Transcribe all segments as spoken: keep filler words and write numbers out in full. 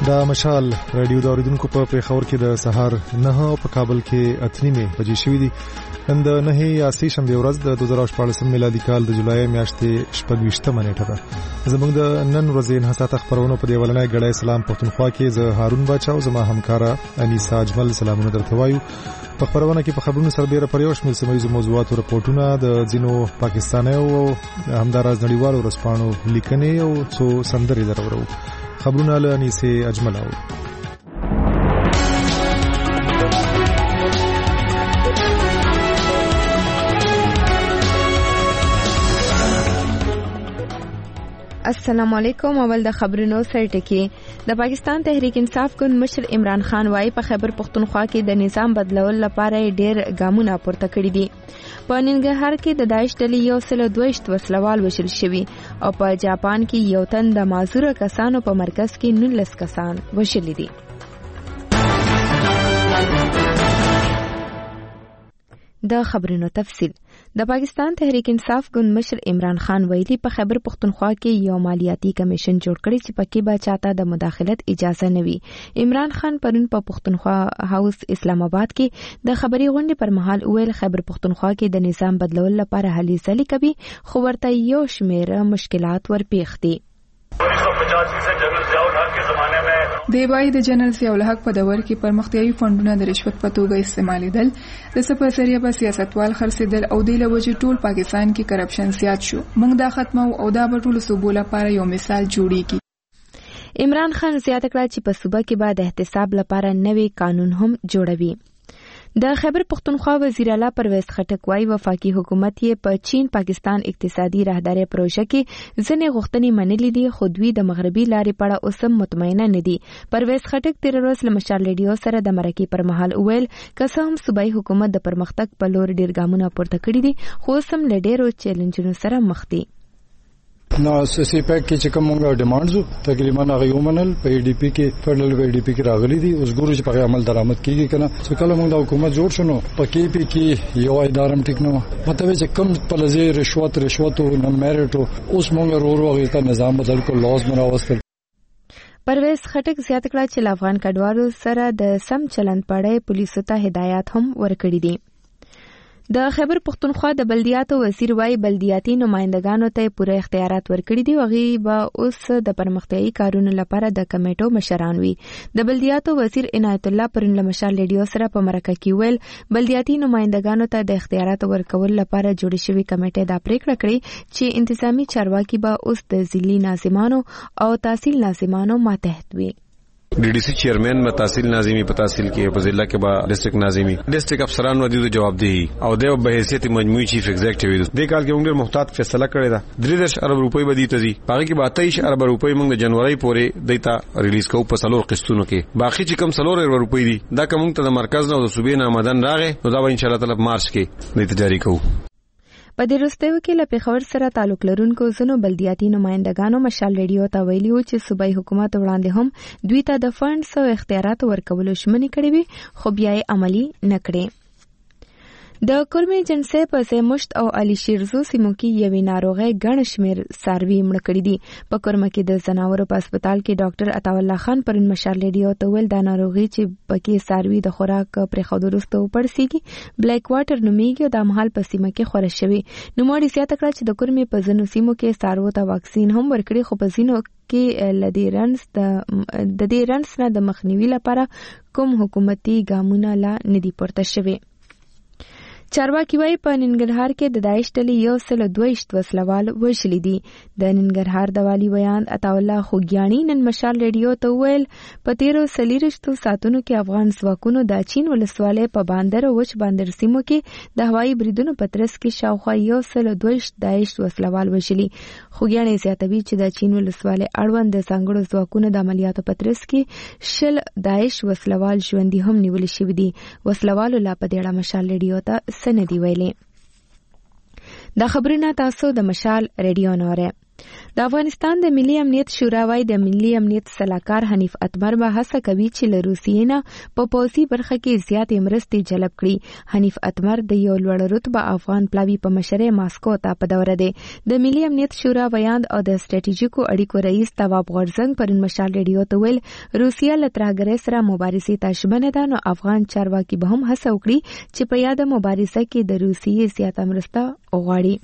دا مشال رادیو د اوریدونکو په پیښور کې د سهار نه په کابل کې اتنیمه بجې شوې دي. د نه یا سې شنبه ورځ د دوه زره شپږ میلادي کال د جولای میاشتې شپږویشتمه نیټه ده. زموږ د نن ورځې انحصار خبرونه په دی ولنۍ غړې سلام پښتونخوا کې زه هارون باچاو زما همکارا انیسا اجمل سلامونه درته وایو. په خبرونه کې په خبرونو سربېره پر یو شمېر سیمه‌یزو موضوعاتو راپورټونه د ځینو پاکستانیو او همداراز نړیوالو ورځپاڼو لیکنې او څو سندرې درورو. خبرونه له انیسې اجمل او السلام علیکم. اول د خبرونو سرټکی. د پاکستان تحریک انصاف ګوند مشر عمران خان وايي په خیبر پختونخوا کې د نظام بدلول لپاره ډېر ګامونه پورته کړي دي. په ننګرهار کې د داعش ډلې یو سل دویشت وسلوال وژل شوي او په جاپان کې یو تن د معذوره کسانو په مرکز کې نولس کسان وژلي دي. د خبرونو تفصیل. د پاکستان تحریک انصاف ګوند مشر عمران خان ویلي په خیبر پختونخوا کې یو مالیاتي کمیشن جوړ کړی چې پکې به چاته د مداخلت اجازه نه وي. عمران خان پرون په پختونخوا هاوس اسلام آباد کې د خبري غونډې پر مهال ویل خیبر پختونخوا کې د نظام بدلول لپاره هلې ځلې کوي خو ورته یو شمېر مشکلات ورپېښ دي. دیوای د جنرال ضیاء الحق په دور کې پرمختیايي فندونه د رشوت په توګه استعمالیدل، د سپه ذریعہ به سیاستوال خرڅېدل او د لوجې ټول پاکستان کې کرپشن زیات شو. موږ دا ختمو او دا به ټول صوبو لپاره یو مثال جوړیږي. عمران خان زیاته کړه چې په صوبه کې به د احتساب لپاره نوې قانون هم جوړوي. د خیبر پختونخوا وزیر اعلی پرویز خټک وايي وفاقي حکومت یې په چین پاکستان اقتصادي راهداري پروژه کې ځنې غوښتنې منلې دي خو دوی د مغربي لارې په اړه اوس هم مطمئنه نه دي. پرویز خټک تیر ورځ له مشال ریډیو سره د مرکې پر مهال وویل که څه هم صوبایي حکومت د پرمختګ په لور ډېر ګامونه پورته کړي دي خو اوس هم له ډېرو چیلنجونو سره مخ دي. نو سسی پیک کې چې کومه ډیمانډز تقریبا هغه یو منل په ای ډی پی کې فدرل ای ډی پی کې راغلي دي. اوس ګورو چې په عمل درآمد کیږي کنه چې کله موږ د حکومت جوړ شونو په کې پی کې یو ادارم ټیک نو مطلب چې کم په لزه رشوت رشوت او نه میرټ اوس موږ ورو ورو غیته نظام بدل کو لاس مراوستل. پرویز خټک زیات کړه چې افغان کډوالو سره د سم چلند پړې پولیسو ته هدایات هم ورکړي دي. د خیبر پختونخوا د بلدیاتو وزیر وايي بلدیاتي نمائندګانو ته پوره اختیارات ورکړي دي او هغوی به اوس د پرمختیايي کارونو لپاره د کمیټو مشران وي. د بلدیاتو وزیر عنایت الله پرون له مشال ریډیو سره په مرکه کې ویل بلدیاتي نمائندګانو ته د اختیارات ورکول لپاره جوړ شوی کمیټه دا پریکړه کړې چې انتظامی چارواکي به اوس د ضلعي ناظمانو او تحصیل ناظمانو ماتحت وي. D D C chairman में तहसील नाजिमी पे तहसील की है जिला के बाद डिस्ट्रिक्ट नाजिमी डिस्ट्रिक्ट अफसरान वदी तो जवाबदेही और देव बहैसियत मजमूई चीफ एग्जीक्यूटिव दे काल के उंगले मुख्तात फैसला करे था दस अरब रुपए बदी तजी बाकी की बात तेईस अरब रुपए मंग जनवरी पूरे देता रिलीज को ऊपर सलोर किस्तों के बाकी चिकम सलोर अरब रुपए दी दा कमुंग ता मरकज ना सूबे ना मदन रागे तो दा इंशाल्लाह ताला मार्च के देता जारी को. په دې وروستیو کې له پېښور سره تعلق لرونکو ځینو بلدیاتي نمائندګانو مشال ریډیو ته ویلي وو چې صوبایي حکومت وړاندې هم دوی ته د فنډز او اختیاراتو ورکولو ژمنې کړې وې خو بیا یې عملي نه کړې. د کورمې جنسې په زیمشت او علي شیرزو سیمو کې یوې ناروغۍ ګڼ شمېر څاروي مړه کړي دي. په کورمه کې د ځناورو په هسپتال کې ډاکټر عطاالله خان پرون مشال ریډیو ته ویل دا ناروغي چې پکې څاروي د خوراک پرېښودو وروسته وپړسېږي بلیک واټر نومیږي او دا مهال په سیمه کې خوره شوې. نوموړي زیاته کړه چې د کورمې په ځینو سیمو کې څاروو ته واکسین هم ورکړي خو په ځینو کې له دې رنځ د دې رنځ نه د مخنیوي لپاره کوم حکومتي ګامونه لا نه دي پورته شوي. چارواکي وايي په ننګرهار کې د داعش ډلې یو سل دویشت وسلوال وژلي دي. د ننګرهار د والي ویان عطاالله خوګیاڼي نن مشال ریډیو ته وویل په تیرو څلېرویشتو ساعتونو کې افغان ځواکونو د چین ولسوالۍ په باندر او وچ باندر سیمو کې د هوایي بریدونو په ترڅ کې شاوخوا یو سل دویشت داعش وسلوال وژلي. خوګیاڼي زیاتوي چې د چین ولسوالۍ اړوند د ځانګړو ځواکونو د عملیاتو په ترڅ کې شل داعش وسلوال ژوندي هم نیول شوي دي. وسلوالو لا په دې اړه مشال ریډیو ته سندي ویلې. دا خبرونه تاسو د مشال ریډیو نوره د افغانستان د ملي امنیت شورا وايي د ملي امنیت سلاکار حنیف اتمر به هڅه کوي چې له روسیې نه په پوځي برخه کې زیاتې مرستې جلب کړي. حنیف اتمر د یو لوړ رتبه افغان پلاوي په مشرۍ ماسکو ته په دوره دی. د ملي امنیت شورا ویاند او د ستراتیژیکو اړیکو رئیس تواب غورزنګ پرون مشال ریډیو ته ویل روسیه له ترهګرۍ سره مبارزې ته ژمنه ده، نو افغان چارواکي به هم هڅه وکړي چې په یاده مبارزه کې د روسیې زیاته مرسته وغواړي.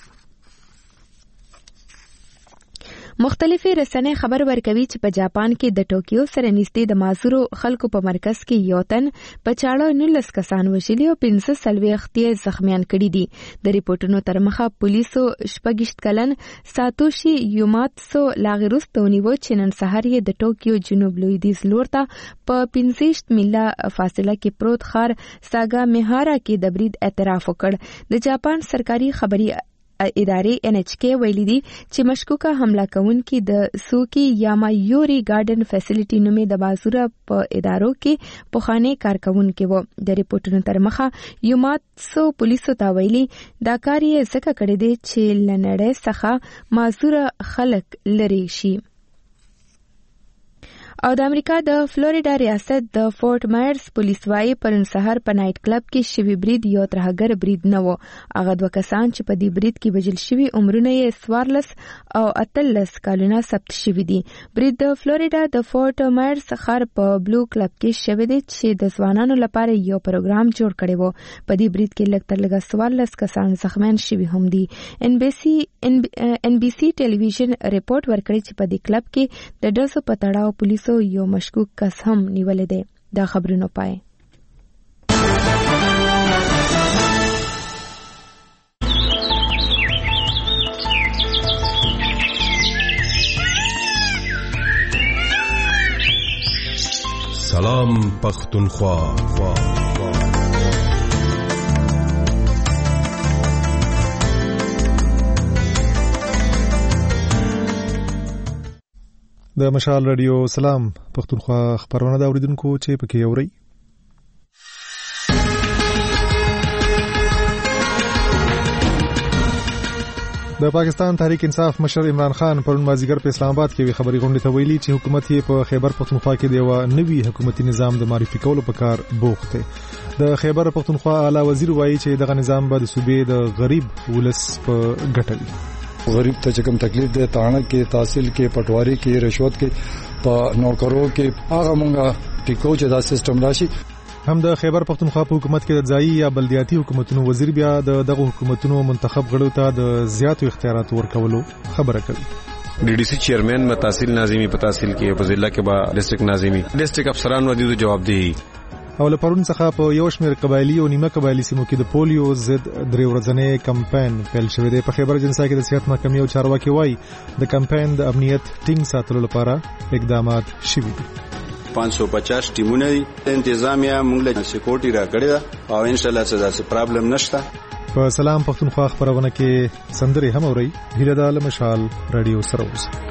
مختلفې رسنۍ خبر ورکوي چې په جاپان کې د ټوکیو سره نږدې د معذورو خلکو په مرکز کې یو تن په چاړه نولس کسان وژلي او پنځه څلوېښت یې زخمیان کړي دي. د ریپورټونو تر مخه پولیسو شپږ کلن ساتوشي یوماتسو لا غیر وروسته ونیو چې نن سهار یې د ټوکیو جنوب لویدیځ لور ته په پنځه میله فاصله کې پروت ښار ساګا میهارا کې د برید اعتراف وکړ. د جاپان سرکاري خبري ادارې ان ایچ کې ویلي دي چې مشکوکه حمله کوونکي د سوکی یامایوري ګارډن فیسیلیټي نومې د بازوره په ادارو کې پخوانی کارکونکي وو. د ریپورټونو تر مخه یوماتسو پولیسو ته ویلي دا کار یې ځکه کړی دی چې له نړۍ څخه معذوره خلک لرې شي. او د امریکا د فلوریډا ریاست د فورټ مایرز پولیس وايي پرون سهار په نایټ کلب کې شوی برید یو ترهګر برید نه و. هغه دوه کسان چې په دې برید کې وژل شوي عمرونه یې څوارلس او اتلس کلونه ثبت شوي دي. برید د فلوریډا د فورټ مایرز ښار په بلو کلب کې شوی دی چې د ځوانانو لپاره یو پروګرام جوړ کړی و. په دې برید کې لږ تر لږه څوارلس کسان زخمیان شوي هم دي. ان بي سي ان بي سي ټلویزیون ریپورت ورکړی چې په دې کلب کې د ډزو په تړاو پولیسو یو مشکوک کس هم نیولې دی. دا خبرونه پای سلام پختونخوا. د مشال رادیو سلام پختونخوا خبرونه دا اوریدونکو چې پکې اوري. د پاکستان تحریک انصاف مشر عمران خان پرون مازیګر په اسلام آباد کې وی خبري غونډه ته ویلي چې حکومت یې په خیبر پختونخوا کې د یو نوي حکومتي نظام د معرفي کولو په کار بوخت دی. د خیبر پختونخوا اعلی وزیر وایي چې دغه نظام به د صوبې د غریب ولس په ګټه وي. غریب ته چې کوم تکلیف دی تانه کې تحصیل کې پټواری کې رشوت کې په نوکرو کې هغه مونږه ټیکو چې دا سیستم راشي. هم د خیبر پختونخوا په حکومت کې د ځایي یا بلدیاتي حکومتونو وزیر بیا د دغه حکومتونو منتخب غړو ته د زیاتو اختیاراتو ورکولو خبره کوي. डी डी सी चेयरमैन में तहसील नाजिमी पर तहसील की है जिला के बाद डिस्ट्रिक्ट नाजिमी डिस्ट्रिक्ट अफसरान वदीद जवाबदेही او له پرون څخه په یو شمېر قبایلی او نیمه قبایلی سیمو کې د پولیو ضد درې ورځنی کمپاین پیل شوی دی. په خیبر جنسا کې د صحت محکمې او چارواکي وایي د کمپاین د امنیت ټینګ ساتلو لپاره اقدامات شوي دي. पाँच सौ पचास ټیمونه دي. انتظامیه موږ له سکیورټي راکړی دا او ان شاء الله څه داسې پرابلم نشته. په سلام پختونخوا خبرونه کې سندرې هم اوري. هیله ده له مشال رادیو سره اوسئ.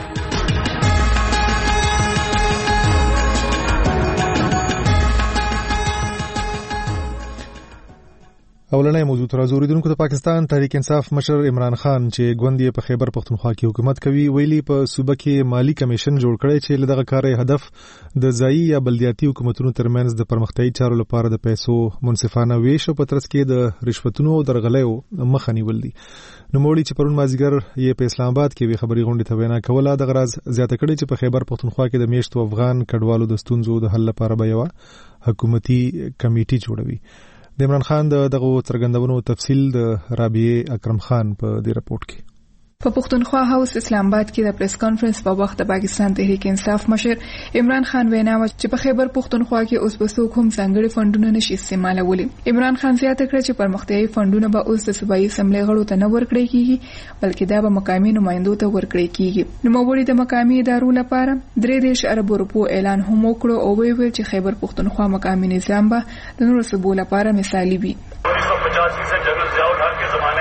اولنۍ موضوع تر اوریدونکو د پاکستان تحریک انصاف مشر عمران خان چې ګوندې په خیبر پختونخوا کې حکومت کوي ویلي په صوبه کې مالی کمیشن جوړ کړی چې لدغه کار هدف د ځایي یا بلدیاتي حکومتونو ترمنځ د پرمختیايي چارو لپاره د پیسو منصفانه ویش او په ترڅ کې د رشوتونو او درغلیو مخه نیول دي. نوموړي چې پرون مازیګر یې په اسلام آباد کې وی خبري غونډه ته وینا کوله د غرض زیاته کړي چې په خیبر پختونخوا کې د میشتو افغان کډوالو د ستونزو د حل لپاره به یو حکومتي کمیټي جوړوي. د عمران خان د دغه څرګندونو تفصیل د رابعه اکرم خان په دې رپورت کې. په پختونخوا هاوس اسلام آباد کې د پریس کانفرنس په وخت د پاکستان تحریک انصاف مشر عمران خان وینا وکړه چې په خیبر پختونخوا کې اوس به څوک هم ځانګړي فندونه نشي استعمالولی. عمران خان زیاته کړه چې پرمختیايي فندونه به اوس د صوبایي اسمبلی غړو ته نه ورکړي کیږي بلکې دا به مقامي نمائندو ته ورکړي کیږي. نوموړي د مقامي ادارو لپاره درې دېرش ارب روپو اعلان هم وکړ او ویل چې خیبر پختونخوا مقامي نظام به د نورو صوبو لپاره مثالي وي.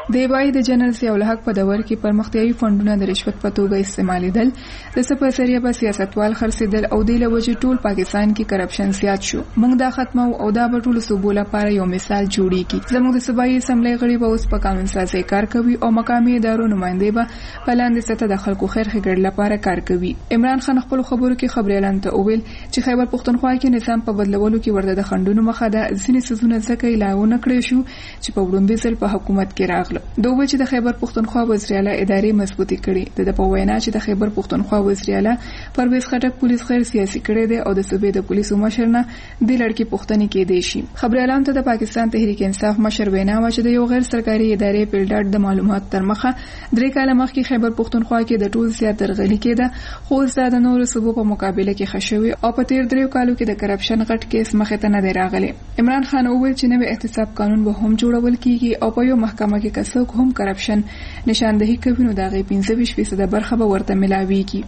د بای د جنرال ضیاء الحق په دور کې پرمختیایي فندونه د رشوت په توګه استعمالیدل، د څه په ذریعه به سیاستوال خرڅېدل او د لوجې ټول پاکستان کې کرپشن زیات شو. موږ دا ختمو او دا به ټول صوبو لپاره یو مثال جوړیږي. زموږ د صوبایي اسمبلی غړي به اوس په قانون سازي کار کوي او مقامي ادارو نمائندې به په لاندې سطح د خلکو خیر ښېګړې لپاره کار کوي. عمران خان خپل خبرو کې خبريالان ته وویل چې خیبر پښتونخوا کې نظام په بدلولو کې ورته د خندونو مخه ده. ځینې څیزونه ځکه اعلان نکړی شو چې په وړاندې ځل په حکومت کې راغله. دوی چې د خیبر پښتونخوا وزیر اعلی ادارې مضبوطی کړي. د په وینا چې د خیبر پښتونخوا وزیر اعلی پرویز خټک پولیس خیر سیاسي کړي دي او د صوبې د پولیسو مشر نه د لړکی پښتني کې دی شي. خبريالان ته د پاکستان تحریک انصاف مشر وینا و چې د یو غیر سرکاري ادارې پیلډاټ د معلومات تر مخه درې کاله مخکې خیبر پښتونخوا کې د ټول زیات درغلي کېده، خو زه د نورو صوبو په مقابله کې خښوي او په تیر دریو کالو کې د کرپشن غټ کیس مخه ته نه دی راغلی. عمران خان وویل چې نوې احتساب قانون به هم جوړول کیږي او په یو محکمه کې څوک هم کرپشن نشاندهي کوي نو دا غي پنځه ویشت فیصد برخه به ورته ملاويږي.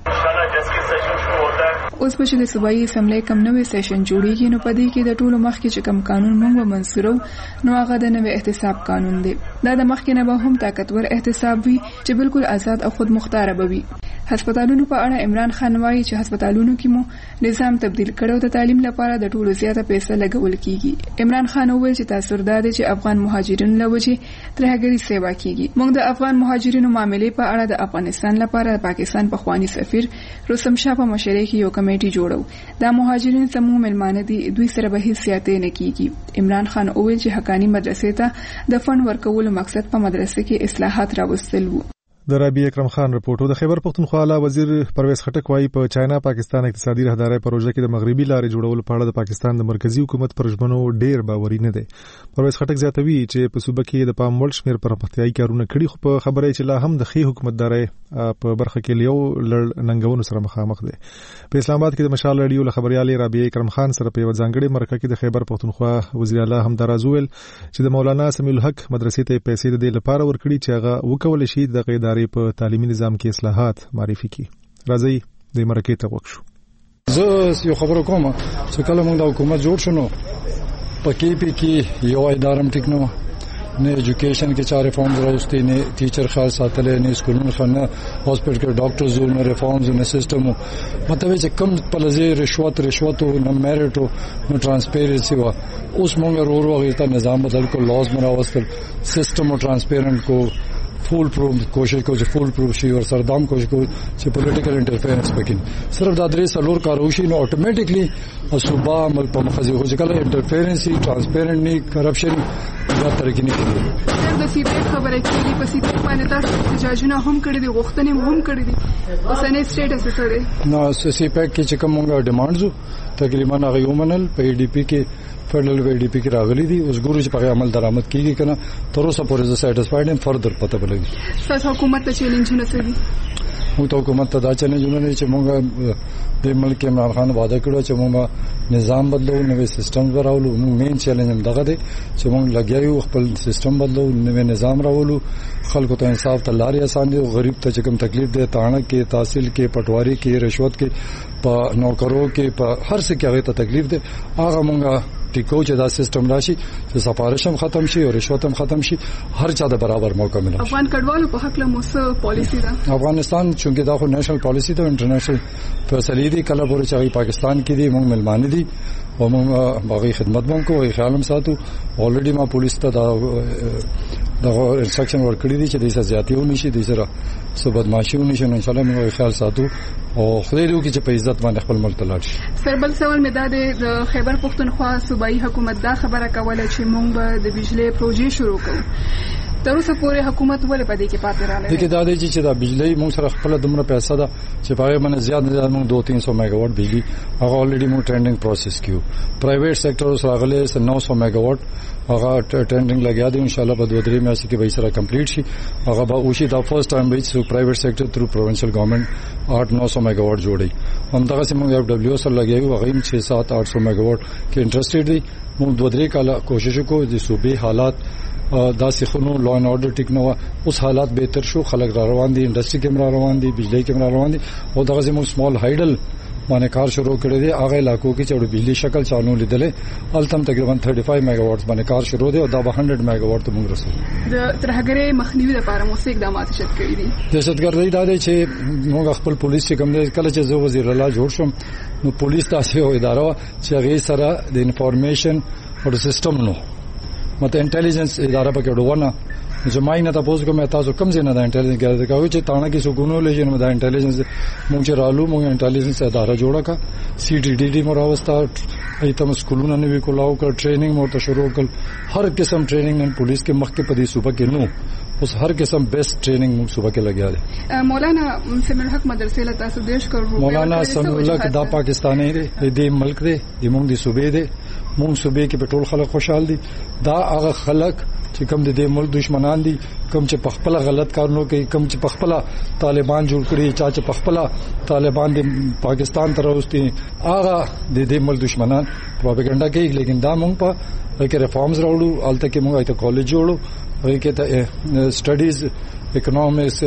اوس په چې د صوبایي اسمبلی کم نوې سیشن جوړیږي نو په دې کې د ټولو مخکې چې کم قانون موږ منصورو نو هغه د نوې احتساب قانون دی. دا د مخکې نه به هم طاقتور احتساب وي چې بالکل آزاد او خود مختار به وي. هسپتالونو په اړه عمران خان وایي چې هسپتالونو کې مو نظام تبدیل کړو، د تعلیم لپاره د ټولو زیاته پیسې لګول کیږي. عمران خان وویل چې تاثیر دا دی چې افغان مهاجرینو لوجې ترهګري سیوا کیږي. موږ د افغان مهاجرینو معاملې په اړه د افغانستان لپاره د پاکستان پخوانی سفیر رستم شاه په مشرۍ کې یو کمیټي جوړو. دا مهاجرین زموږ ملمانه دي، دوی سره به هیڅ زیاتې نه کیږي. عمران خان وویل چې حقانی مدرسې ته د فند ورکولو مقصد په مدرسې کې اصلاحات راوستل وو. د رابعه اکرم خان رپورټو. د خیبر پښتونخوا اعلی وزیر پرویز خټک وايي په چاینا پاکستان اقتصادي راهداري پروژه کې د مغربي لارې جوړولو په اړه د پاکستان د مرکزی حکومت پر ژمنو ډیر باوري نه دی. پرویز خټک زیاتوي چې په صوبه کې د پام وړ شمیر پرمختیایي کارونه کړي، خو په خبره چې لا هم د خې حکومتداري په برخه کې لیو لړ ننګونو سره مخامخ دی. په اسلام آباد کې د مشال رادیو خبريالي رابعه اکرم خان سره په ځانګړي مرکه کې د خیبر پښتونخوا وزیر اعلی هم درازویل چې د مولانا سمیع الحق مدرسې ته پیسې د دې لپاره ورکړي چې هغه وکول شي د ادارې په تعلیمي نظام کې اصلاحات معرفي کړي. راځي د مرکه ته وښو. زه یو خبرو کوم چې کله موږ د حکومت جوړ شنو پکې پی کې یو ادارم ټیک نو نه ایجوکیشن کې چار ریفارمز راوستي، نه ټیچر خاص ساتلې، نه سکولونو خنه هاسپټل کې ډاکټر زول نه ریفارمز نه سیستم. مطلب چې کم په لزه رشوت رشوت او نه میرټ او نه ترانسپیرنسي وا اوس موږ ورو ورو غیرته نظام بدل کو، لاز مراوستل، سیستم او ترانسپیرنٹ کو فول پروف کوشش کو چې فول پروف شي او سردام کوشش کو چې پولیټیکل انټرفیرنس پکې صرف د درې سلور کاروشي نو اتوماتیکلی صوبا عمل په مخزي هو چې کله انټرفیرنسي ټرانسپیرنٹ نه کرپشن دا طریقې نه کیږي. د سی پی خبره کیږي په سی پی باندې تاسو احتجاجونه هم کړی دي، غوښتنې هم کړی دي، اوسنۍ سټیټس څه دی؟ نو سی پی کې چې کومه ډیمانډز تقریبا هغه یو منل په ای ډی پی کې فدرل وی ډی پی کې راغلي دي. اوس ګورو چې په عمل درآمد کیږي کنه تر اوسه پورې زه سټیسفاید ام فردر پته بلګي. تاسو حکومت ته چیلنجونه څه دي؟ موږ ته حکومت ته دا چیلنجونه دي چې موږ د ملک عمران خان وعده کړو چې موږ نظام بدلو، نوې سیستم راوړو. موږ مین چیلنج هم دغه دی چې موږ لګیایو خپل سیستم بدلو، نوې نظام راوړو، خلکو ته انصاف ته لارې آسان دي او غریب ته چې کوم تکلیف دی تاڼه کې، تحصیل کې، پټواری کې، رشوت کې، په نوکرو کې، په هر څه کې هغه ته تکلیف دی. هغه موږ ټیکو چې دا سیستم راشي چې سفارش هم ختم شي او رشوت هم ختم شي، هر چا د برابر موقع ملي. افغان کډوالو په حق له موثر پالیسی ده. افغانستان چونکه دا خو نېشنل پالیسی ده، انټرنیشنل فیصلې دي، کله پورې چې پاکستان کې دي موږ ملمانه دي او موږ باغی خدمت مونږ کوو، خیال هم ساتو. اولریډي ما پولیس ته دا دا انسټرکشن ورکړی دي چې د څه زیاتیو نشي، د سره څه بدمعشیو نشي. ان شاء الله موږ خیال ساتو او خدای دې وکړي چې په عزت باندې خپل ملک ته لاړ شي. سربل سوال مې دا د خیبر پښتونخوا صوبایي حکومت دا خبره کوله چې موږ به د بجلی پروژې شروع کوو. تر اوسه پورې حکومت ولې په دې کې پاتې راغلی؟ دغه دا دی چې دا بجلی موږ سره خپل دمره پیسې ده چې په هغه باندې زیات نه زیات موږ دو تین سو میگا واټ بجلی هغه اولریډي موږ ټرینډینګ پروسس کیو. پرایویټ سېکټر سره غلې س نو سو میگا واټ هغه ټرینډینګ لګیا دي. ان شاء الله په دوه درې میاشتې کې به سره کمپلیټ شي. هغه به اوشي دا فرست ټایم به چې پرایویټ سېکټر تھرو پروینشل ګورنمنت आठ नौ सौ मेगावाट जोड़ी हम तक से मोग डब्ल्यू सर लगे हुए वगैरह छह सात आठ सौ मेगावाट के इंटरेस्टेड थी मोग दोदरे काला कोशिशों को जो सूबे हालात دا سخونو لو ان اورډر ټیک نو اوس حالات بهتر شو. خلک را روان دي، انډستری کې را روان دي، بجلی کې را روان دي او دغه زموږ سمال هایډل باندې کار شروع کړی دی. هغه علاقو کې چې بجلی شکل چانو لیدلې التم تقریبا پنځه ویس میگا واټ باندې کار شروع دی او دا به سل میگا واټ ته موږ رسو. د ترهګرۍ مخنیوي لپاره مو څه اقدامات شت کړی دي؟ دهشتګردي دا دی چې موږ خپل پولیس کوم دی کله چې زه وزیر الله جوړ شوم نو پولیس تاسو یو اداره چې هغه سره د انفارمیشن او سیستم نو مته انټيليجنس اداره پکې ډونه چې مای نه تاسو کوم تاسو کوم ځای نه دا انټيليجنس ګرځي کوي چې تانه کې سګونو لږه دا انټيليجنس مونږ چې رالو مونږ انټيليجنس اداره جوړه کا سی ټي ډي ډي مراوستا ایتم سکولونه نوې کولاو کړ ټریننګ مو ته شروع کړ هر قسم ټریننګ نن پولیس کې مخ کې پدې صوبه کې نو اوس هر قسم بیسټ ټریننګ موږ صوبه کې لګیا دي. مولانا سمیع الحق مدرسې له تاسو دیش کړو. مولانا سمیع الحق دا پاکستاني دی د ملک دی د موږ د صوبې دی موږ صوبې کې په ټول خلک خوشحال دي. دا هغه خلک چې کوم د دې ملک دشمنان دي کوم چې په خپل غلط کارونه کوي کوم چې په خپل طالبان جوړ کړي چا چې په خپل طالبان د پاکستان تر اوسه هغه د دې ملک دشمنان پروپاګاندا کوي. لیکن دا موږ په کې ریفارمز راوړو الته کې موږ ایت کالج جوړو وایي کې ته سټډیز اکونومکس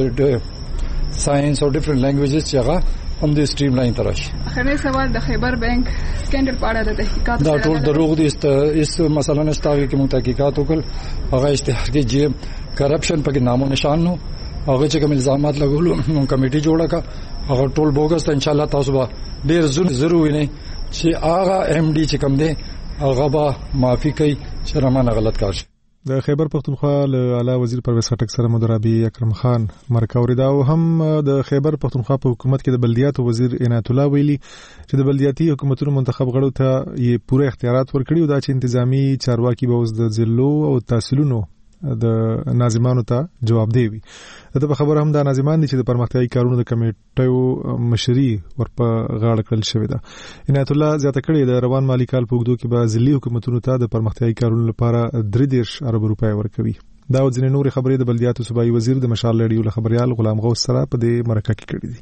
ساينس او ډیفرنٹ لینګویجز چې هغه هم د سټریم لاین ترش. اخرنی سوال د خیبر بانک سکینډل په اړه د تحقیقات دا ټول دروغ دي. اس مثلا نستاوي کې موږ تحقیقات وکړ هغه اشتهار کې جی کرپشن پکې نامو نشان نو هغه چې کوم الزامات لګولو موږ کمیټي جوړه کا هغه ټول بوګس ته ان شاء الله تاسو به ډیر ضروري نه چې هغه ایم ډي چې کوم دی هغه به معافي کوي چې رمانه غلط کار شي. د خیبر پختونخوا له اعلی وزیر پرویز خټک سره مدرابي اکرم خان مرکاوري دا او هم د خیبر پختونخوا په حکومت کې د بلدیاتو وزیر عنایت الله ویلي چې د بلدیاتي حکومتونو منتخب غړو ته یې پوره اختیارات ورکړي او دا چې انتظامی چارواکي به اوس د ضلعو او تحصیلونو د ناظمانو ته جواب دی وي. دا په خبره هم دا ناظمان دي چې د پرمختیايي کارونو د کمیټو مشري ورپه غاړه کړل شوې ده. عنایت الله زیاته کړې د روان مالی کال په وګړو کې به ضلعي حکومتونو ته د پرمختیايي کارونو لپاره درې دېرش ارب روپۍ ورکوي. دا او ځینې نور خبرې د بلدیاتو صوبایي وزیر د مشال لړیو خبريال غلام غوث سره په دې مرکه کې کړې دي.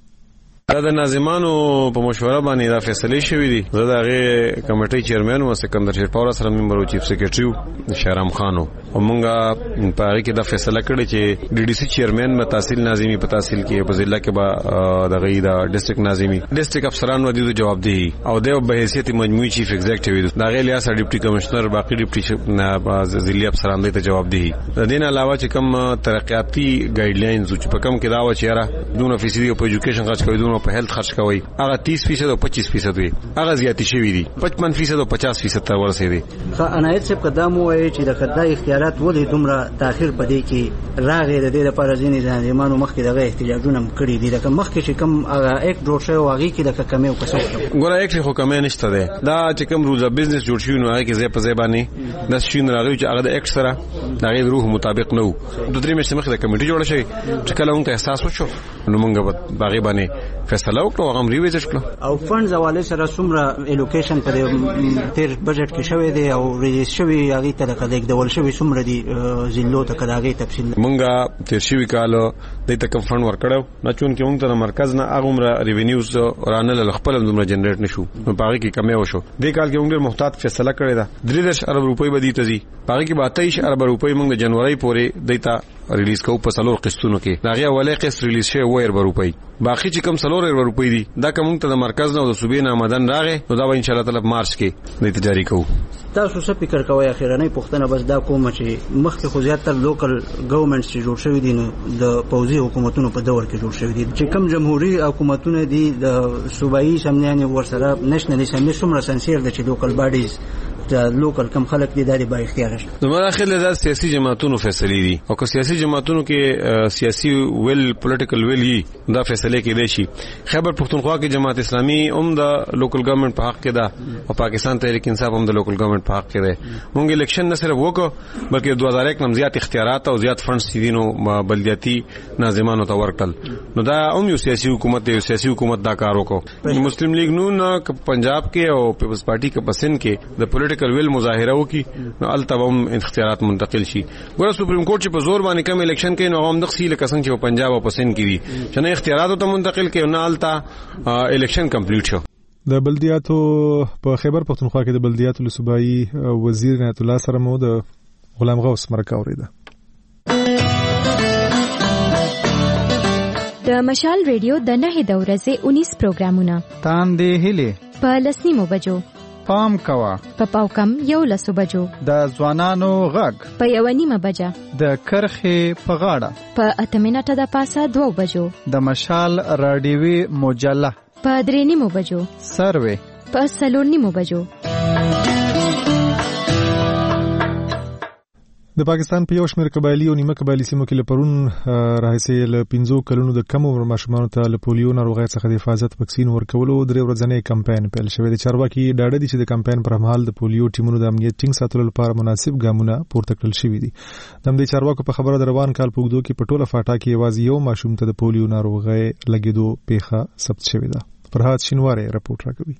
دا د ناظمانو په مشوره باندې دا فیصله شوې دي. زه د هغه کمیټې چیرمن او سکندر شیرپور سره ممبر او چیف سیکریټری شهرام خانو او مونږه په هغه کې دا فیصله کړې چې ډي ډي سي چیرمن په تحصیل ناظمی په تحصیل کې په ضلع کې به د غي دا ډیسټریکټ ناظمی ډیسټریکټ افسران ودی د جواب دی او د به حیثیت مجموعي چیف ایگزیکټیو دا غي لیاسه ډیپټي کمشنر باقي ډیپټي نه ضلعي افسران ته جواب دی. د دین علاوه چې کوم ترقیاتی ګایډ لاینز چې په کوم کې دا و چې را دونه فیصدي په ایجوکیشن خرج کوي په هیلث خرج کوي هغه تیس فیصد او پچیس فیصد وي هغه زیاتی شوی دي پچپن فیصد او پچاس فیصد ته ورسېدي. خا عنایت صاحب قدم وایي چې د خدای اختیارات ولې دومره تاخير پدې کې راغی د دې لپاره ځینې ځانګړو مخکې دغه احتجاجونه کړي دي لکه مخکې چې کوم هغه یک جوړ شوی واغې کې د کمې او کسو ګوره یک خو کمې نشته ده دا چې کوم روزه بزنس جوړ شوی نو هغه کې زې په زې باندې د شین راغلی چې هغه د یک سره د روح مطابق نو د درې مېشته مخکې د کمیټي جوړ شوی چې کله موږ ته احساس وشو نو موږ په باغې باندې فیصله وکړو هغه ریویزټ کړو او فندز حواله سره څومره الوکیشن په تیر بجټ کې شوی دی او ریلیز شوی هغه ته د ډول شوی څومره دی ضلعو ته کداغه تفصیل مونږه تیر شوی کال د تکم فند ورکړو نه چون کې مونږ ته مرکز نه هغه ریوینیوز رانل خپل دومره جنریټ نشو نو پاره کې کمی وشو. د کال کې موږ محتاط فیصله کړی دا درې دېرش ارب روپۍ بدی تزي پاره کې باتایش ارب روپۍ موږ د جنوري پورې دیتا ریلیز کوو په سلور قسطونو کې داغه اولې قسط ریلیز شوی و ارب روپۍ باقي چې کم سلور ارب روپۍ دي دا کوم ته د مرکز نه او د صوبې نه آمدن راغې نو دا به ان شاء الله تعالی مارچ کې د تجاری کوو. تاسو څه فکر کوئ اخیرنۍ پښتنه بس دا کوم چې مخکې خو زیاتره لوکل ګورنمنټس چې جوړ شوی دي نو د پوزي حکومتونو په دور کې جوړ شوی دي چې کم جمهوریت حکومتونه دي د صوبایي سمنیان ورسره نېشنل اسمبلی څومره سنسیر د چې لوکل باډیز د لوکل کم خلک دي د با اختیار شي. نو داخله د سیاسي جماعتونو فیصله دي او که سیاسي جماعتونو کې سیاسي ویل پولیټیکل ویل یي دا فیصله کې دي شي. خیبر پختونخوا کې جماعت اسلامي هم د لوکل ګورنمنت په حق کې ده او پاکستان تحریک انصاف هم د لوکل ګورنمنت په حق کې ده. مونږ الیکشن نه صرف وکړو بلکې دوه هزار یک نم زیات اختیارات او زیات فنډز دي نو بلدیاتي ناظمانو ته ورکړل نو دا هم یو سیاسي حکومت دی سیاسي حکومت دا کار وکړو. مسلم لیگ نون پنجاب کې او پیپلز پارټي کې پسند کې د پولیټیکل ویل مظاهره وکي نو التبم اختیارات منتقل شي. ګوره سپریم کورټ چې په زور باندې کوم الیکشن کوي نو هم دغسي لکه څنګه چې په پنجاب او پسند کې دي چې نه اختیارات ته منتقل کوي نه التا الیکشن کمپلیټ شو. د بلدیاتو په خیبر پختونخوا کې د بلدیاتو صوبایي وزیر عنایت الله سره مو د غلام غوث مرکه اوریده. د مشال ریډیو د نهه د ورځې انیس پروګرامونه تاندې هلي په لسنیمو بجو پام کوا په پاوکم یو لسو بجو د ځوانانو غږ په یو نیمه بجه د کرخې په غاړه په اته منټه د پاسه دوه بجو د مشال رادیوي مجله په درې نیمو بجو سروي په څلور نیمو بجو. د پاکستان په یو شمېر قبایلی او نیمه قبایلی سیمو کې لپرون راهیسې له پنځو کلونو د کم عمر ماشومانو ته له پولیو ناروغۍ څخه د حفاظت واکسین ورکولو درې ورځنی کمپاین پیل شوی دی. چارواکي ډاډه دي چې د کمپاین پر مهال د پولیو ټیمونو د امنیت ټینګ ساتلو لپاره مناسب ګامونه پورته کړل شوي دي. د همدې چارواکو په خبره د روان کال په اوږدو کې په ټوله فاټا کې یوازې یو ماشوم ته د پولیو ناروغۍ لګېدو پیښه ثبت شوې ده. فرهاد شینواری رپورټ راکوي.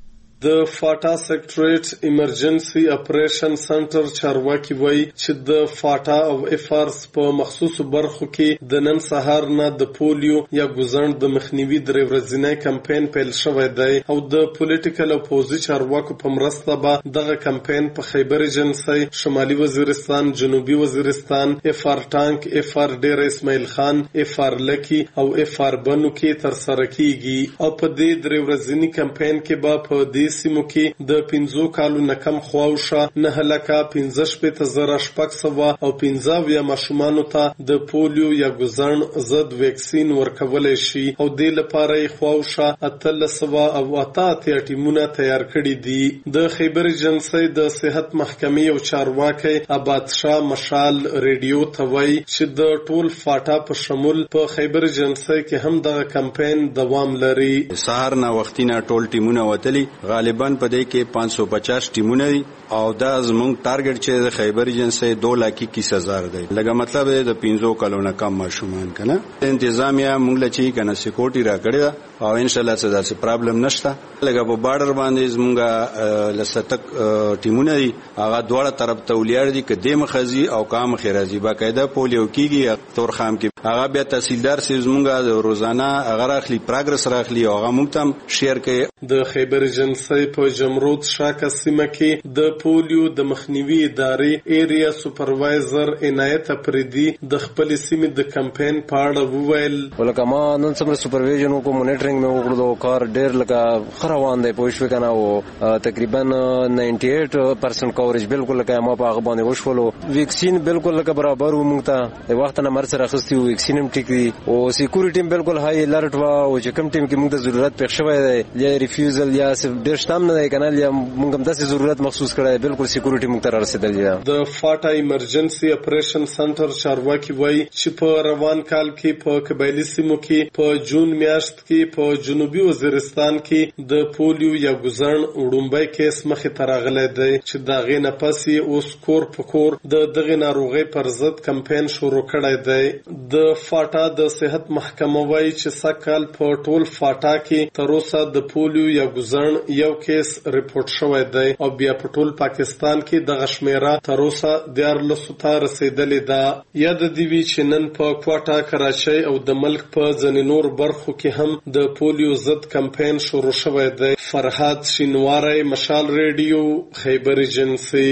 د فاټا سیکټریټ ایمرجنسي اپریشن سنټر چارواکي وایي چې د فاټا او افارس په مخصوصو برخو کې د نن سهار نه د پولیو یا ګوزڼ د مخنیوي درې ورځنی کمپاین پیل شوی دی او د پولیټیکل او پوزي چارواکو په مرسته به دغه کمپاین په خیبر ایجنسي، شمالي وزیرستان، جنوبي وزیرستان، افار ټانک، افار ډیر اسماعیل خان، افار لکی او افار بنو کې تر سره کیږي او په دې درې ورځنی کمپاین کې به په دې سیمو کې د پنځو کالو نه کم خواوشه نه لکه پنځه شپېته زره شپږ سوه او پنځه اویا ماشومانو ته د پولیو یا ګوزڼ ضد ویکسین ورکولی شي او دې لپاره یې خواوشه اتلس سوه او اته اتیا ټیمونه تیار کړي دي. د خیبر ایجنسۍ د صحت محکمې یو چارواکی آبادشاه مشال ریډیو ته وایي چې د ټول فاټا په شمول په خیبر ایجنسۍ کې هم دغه کمپاین دوام لري. سهار نه وختینه ټول ټیمونه وتلي، غالبا په دې کې پانچ سو پچاس ټیمونه دي او دا زموږ ټارګټ چې د خیبر ایجنسۍ دو لاکھ اکیس هزار دی. لکه مطلب دی د پنځو کلو نه کم ماشومان کنه انتظامیه موږ له چې کنه سکیورټي را کړی او ان شاء الله څه داسې پرابلم نشته. لکه په بارډر باندې زموږ لستک ټیمونه دي، هغه دواړه طرف ته ولیار دي، کدی مخزي او کام خیرازي باقاعده پولیو کیږي تورخام کې هغه بیا تحصیلدار سي زموږ روزانه هغه راخلي پروګرس راخلي او هغه موږ ته شیر کوي. د خیبر ایجنسۍ په جمرود شاکه سیمه کې د پولیو د مخنیوي ادارې ایریا سپروایزر عنایت افریدي د خپل سیمې د کمپاین په اړه وویل. ولکه ما نن سمره سپرویژن کو مونیټرینګ مې وکړو، د کار ډیر لکه خروان دی پوه شو کنه او تقریبا نائنٹی ایٹ پرسنٹ کورج بالکل لکه ما په هغه باندې وشولو. ویکسین بالکل لکه برابر و مونږ ته د وخت نه مرسته راخستي و، ویکسین هم ټیک دی او سکیورټي بالکل هاي الرټ وا او چې کوم ټیم کې مونږ ته ضرورت پېښ شوی دی یا ریفیوزل یا ډیر شتام نه دی کنه یا مونږ هم داسې ضرورت محسوس کړی بالکل سکیورټي مونږ ته رسیدلی دی. د فاټا ایمرجنسي اپریشن سنټر چارواکي وایي چې په روان کال کې په قبایلی سیمو کې په جون میاشت کې په جنوبي وزیرستان کې د پولیو یا ګوزڼ وړومبی کیس مخې ته راغلی دی چې د هغې نه پس یې اوس کور په کور د دغې ناروغۍ پر ضد کمپاین شروع کړی دی. د فاټا د صحت محکمه وایي چې سږ کال په ټول فاټا کې تر اوسه د پولیو یا ګوزڼ یو کیس ریپورت شوی دی او بیا په ټول پاکستان کې دغه شمیره تر اوسه دیارلسو ته رسیدلې ده. یاد دی وی چې نن په کوټا، کراچۍ او د ملک په ځینې نور برخو کې هم د پولیو ضد کمپاین شروع شوی دی. فرهاد شینواری، مشال ریډیو، خیبر ایجنسي.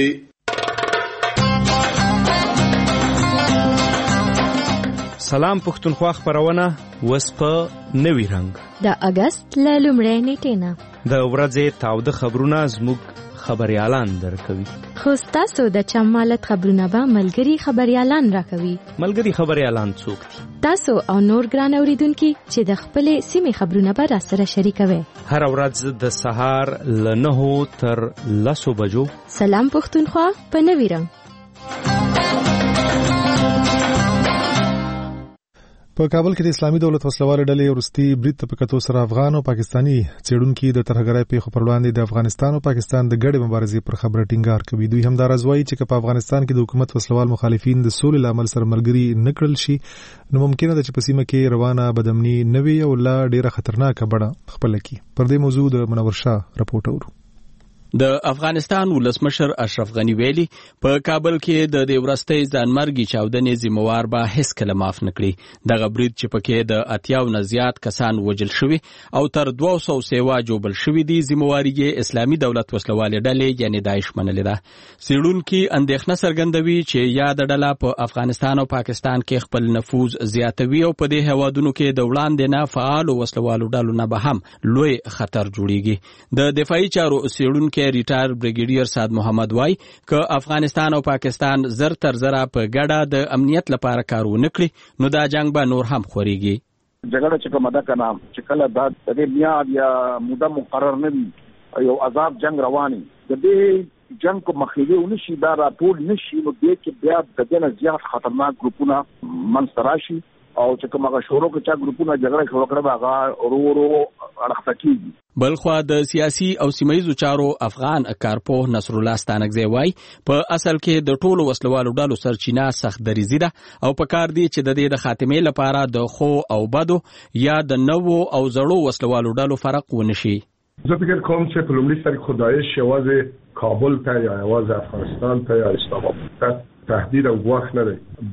سلام پښتونخوا خبرونه وس په نوي رنګ د اگست له لومړۍ نیټې نه د ورځې تاوده خبرونه زموږ خبريالان درکوي. خو تاسو د چمالت خبرونه به ملګری خبريالان راکوي. ملګری خبريالان څوک دي؟ تاسو او نور ګران اوریدونکو چې د خپل سیمې خبرونه به را سره شریکوي. هر ورځ د سهار له نهو تر لسو بجو سلام پښتونخوا په نوي رنګ. په کابل کې د اسلامي دولت وسلوالې ډلې ورستي برید په کتو سره افغان او پاکستانی څېړونکو د ترهګرۍ پیښو پر وړاندې د افغانستان او پاکستان د ګډې مبارزې پر خبره ټینګار کوي. دوی هم دا راځوي چې په افغانستان کې د حکومت وسلوال مخالفین د سولې لامل سره ملګری نکړل شي نو ممکنه ده چې په سیمه کې روانه بدامني نوي او لا ډیره خطرناکه بڼه خپل کړي. پر دې موضوع د منور شاه رپورټ اورو. د افغانستان ولسمشر اشرف غنی ویلي په کابل کې د دې ورستۍ ځانمرګي چاودنې ذمہوار به هیڅ کله معاف نکړي دغه برید چې پکې د اتیاو نه زیات کسان وژل شوي او تر دوه سوه سیوا جوړل شوي دي ذمہواري یې اسلامي دولت وسلوالې ډلې یعنی داعش منلې ده څېړونکي اندېښنه څرګندوي چې یاد ډله په افغانستان او پاکستان کې خپل نفوذ زیاتوي او په دې هیوادونو کې د وړاندې نه فعال وسلوالو ډلو نه به هم لوی خطر جوړیږي د دفاعي چارو څېړونکي ریټایر بریګیډیر سعد محمد وای ک افغانستان او پاکستان زر تر زره په ګډه د امنیت لپاره کار ونه کړي نو دا جنگ به نور هم خوريږي جګړه چې کومه ده کنه چې کله دا د میاد یا موده مقرر نه وي یو عذاب جنگ رواني د دې جنگ کو مخېږي ونشي دا راټول نشي نو دې کې بیا د دې زیات خطرناک ګروپونه منستراشي او چې کومه شورو کې چا ګروپونه جګړه شروع کړه هغه ورو ورو اړخته کیږي بلخوا د سیاسي او سیمایي چارو افغان کارپوه نصر الله ستانکزی وای په اصل کې د ټولو وسلوالو ډلو سرچینه سخت دریزي ده او په کار دی چې د دې د خاتمې لپاره د خو او بدو یا د نوو او زړو وسلوالو ډلو فرق ونشي زه فکر کوم چې په لومړي سر کې خدایش یوازې کابل ته یا یوازې افغانستان ته یا اسلام آباد ته تهدید او ګواښ نه دی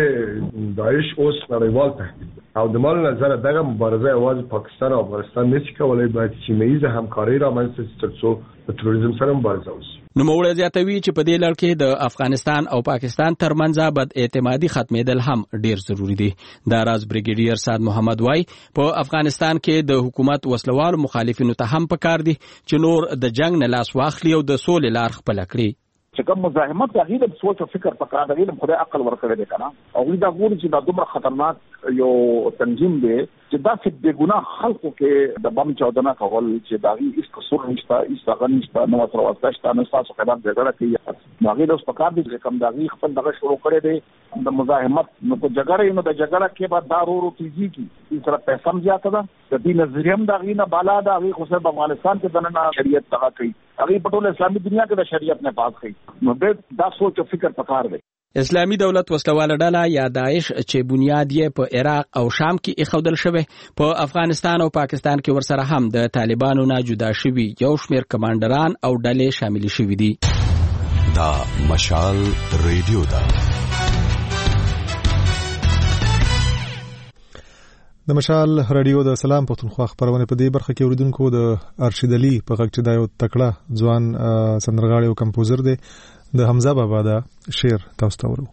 بلکې داعش اوس نړیوال تهدید او د مال نظر دغه مبارزه یوازې پاکستان او افغانستان نشي کولای باید سیمه‌ایزه همکاري رامنځته شي ترڅو د تروریزم سره مبارزه وشي نوموړی زیاتوي چې په دې لړ کې د افغانستان او پاکستان ترمنځ بد اعتمادي ختمېدل هم ډیر ضروری دي دا راز بریګیډیر سعد محمد وای په افغانستان کې د حکومت وسلوالو مخالفینو ته هم پکار دي چې نور د جنگ نه لاس واخلي او د سولې لار خپل کړي چې کوم مزاحمت هغه د سوچ او فکر په کار دی خدای عقل ورکړي دی کنه او دا ګوري چې دا دومره خطرناک یو تنظیم دی چې دا چې د ګناه خلکو کې د بم چاودنه کول چې دا هیڅ قصور نشته هیڅ هغه نشته نو تر واسطه نه تاسو خبر جګړه کوي نو هغه د په کار دي چې کوم دا خپل دغه شروع کړي دی د مزاحمت نو په جګړه نو د جګړه کې بعد دارو تیزی کی چې سره پیسې هم زیاته ده د دې نظریه هم دا غینه بالا دا هغه خو په افغانستان کې دنه شریعت تغا کوي هغه په ټول اسلامي دنیا کې د شریعت نه پاس کوي نو دا سوچ او فکر پکار دی اسلامي دولت وسلواله ډله یا داعش چې بنیاد یې په عراق او شام کې ایښودل شوی په افغانستان او پاکستان کې ورسره هم د طالبانو نه جدا شوي یو شمېر کمانډران او ډلې شامل شوي دي دا مشال ریډیو دا د مشال رادیو د سلام پښتونخوا خبرونه په دې برخه کې اوریدونکو د ارشد علي په غږ چې دا یو تکړه ځوان سندرغاړی او کمپوزر دی د حمزه بابا دا شعر تاسو ته ورو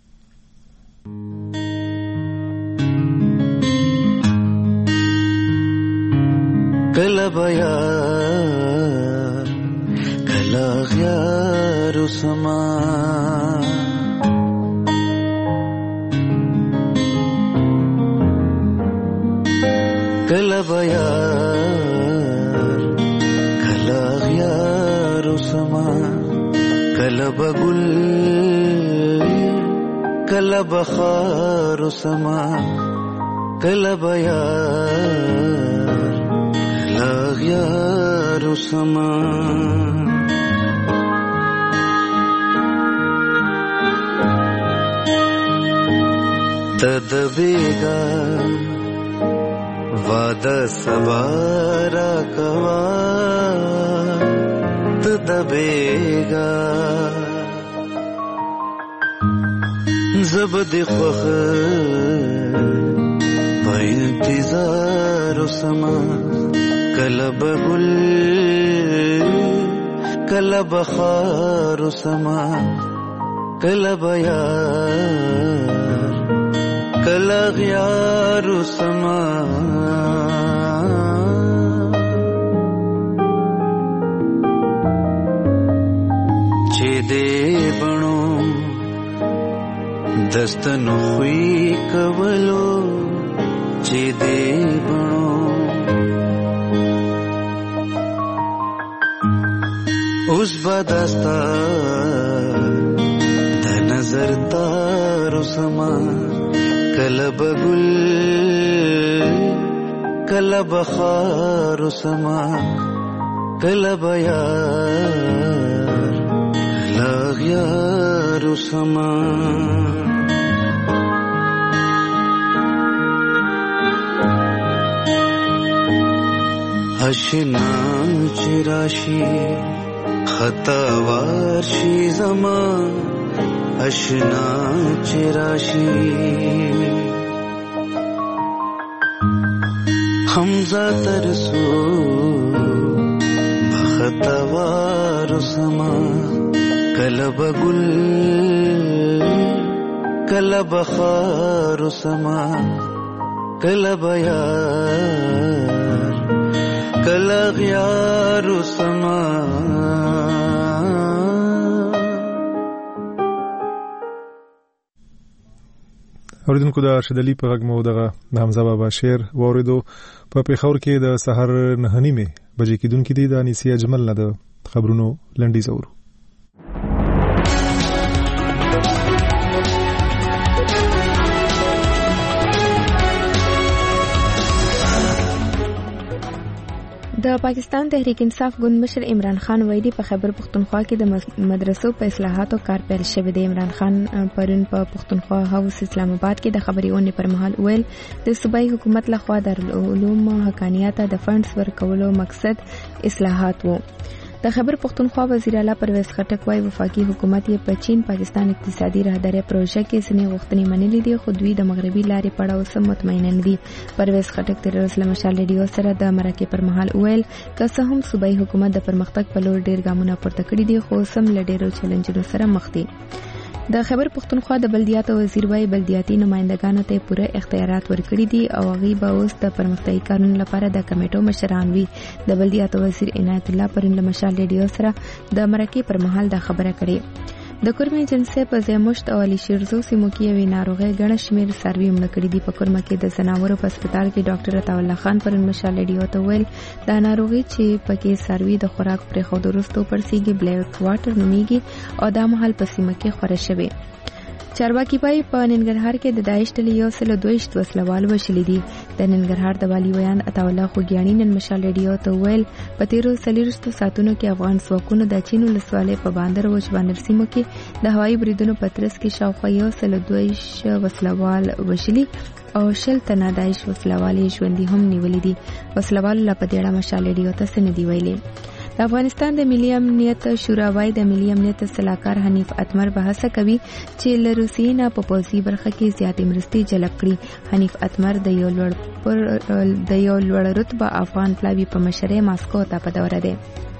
کله بیا کله غیار سما کله بیا کله غیار سما کله بگل کله بخار سما کله بیار کله غیار سما تدبیگا وعده سبارا کوا تدبیگا زبد خوخ با انتظار سما کلب گل کلب خار سما کلب یار کلب یار سما چه دے بنو دستنو خوی کولو چه دے بنو اس بدستا د نظر تارو سما کلب گل کلب خارو سما کلب یار کلب یارو سما اشنا چراشی خطاوار شي زما اشنا چراشی حمزه ترسو بخطاوار سما کلب گل کلب خار سما کلب یار کلب یار سما. اوریدونکو د ارشد علي په غږ مو دغه حمزه بابا شعر واوریدو. په پیښور کې د سحر نه نیمه بجې کېدونکې دي د انیسي اجمل نه د خبرونو لنډیز اورو. د پاکستان تحریک انصاف ګوند مشر عمران خان وایي په خیبر پختونخوا کې د مدرسو په اصلاحاتو کار پیل شوی دی. عمران خان پرون په پختونخوا هاوس اسلام آباد کې د خبري اونې پر مهال ویل د صوبایي حکومت لخوا دارالعلوم حقانیت د فنډز ورکولو مقصد اصلاحات وو. د خیبر پختونخوا وزیر اعلی پرویز خټک وايي وفاقي حکومت یې په چین پاکستان اقتصادي راهداري پروژه کې ځینې غوښتنې منلې دي خو دوی د مغربي لارې په اړه اوس مطمئن نه دي. پرویز خټک د رسول مشال ریډیو سره د مرکې پر مهال ویل که څه هم صوبایي حکومت د پرمختګ په لور ډیر ګامونه پورته کړي دي خو سم له ډیرو چیلنجونو سره مخ دي. د خیبر پختونخوا د بلدیاتو وزیر وايي بلدیاتي نمائندګانو ته پوره اختیارات ورکړي دي او هغه به اوس د پرمختګي قانون لپاره د کمیټو مشران وي. د بلدیاتو وزیر عنایت الله پرون له مشال ریډیو سره د مرکې پر مهال دا خبره کړې. د کورمه جنسه په زمشت او علي شیرزو سیمو کې وی ناروغي ګڼ شمیر سروي هم کړې دي. په کورمه کې د زناورو په هسپتال کې ډاکټر عطا الله خان پرون مشال ریډیو ته ویل دا ناروغي چې پکې سروي د خوراک پرې خو درستو پرسيږي بلیک واټر نوميږي او د محل په سیمه کې خوره شوی. چارواکي پای په ننګرهار کې د داعش ډلې یو سل دویشت وسلوال وشلې دي. د ننګرهار د والي ویان عطا الله خوګیانی نن مشال ریډیو ته ویل په تیرو سلیرشتو ساتونو کې افغان ځواکونو د چین ولسوالۍ په باندر وچ باندر سیمو کې د هوایي بریدونو په ترڅ کې شاوخوا یو سل دویشت وسلوال وشلي او شل تنه داعش وسلوال ژوندۍ هم نیولې دي. وسلوال لا په ډېره مشال ریډیو ته سندې ویلې. د افغانستان د ملي امنیت شورا وايي د ملي امنیت صلاحکار حنیف اتمر بحث کوي چې له روسیې نه په پوځي برخه کې زیاتې مرستې جلب کړي. حنیف اتمر د یو لوړ پر د یو لوړ رتبه افغان پلاوی په مشرۍ ماسکو ته په دوره ده.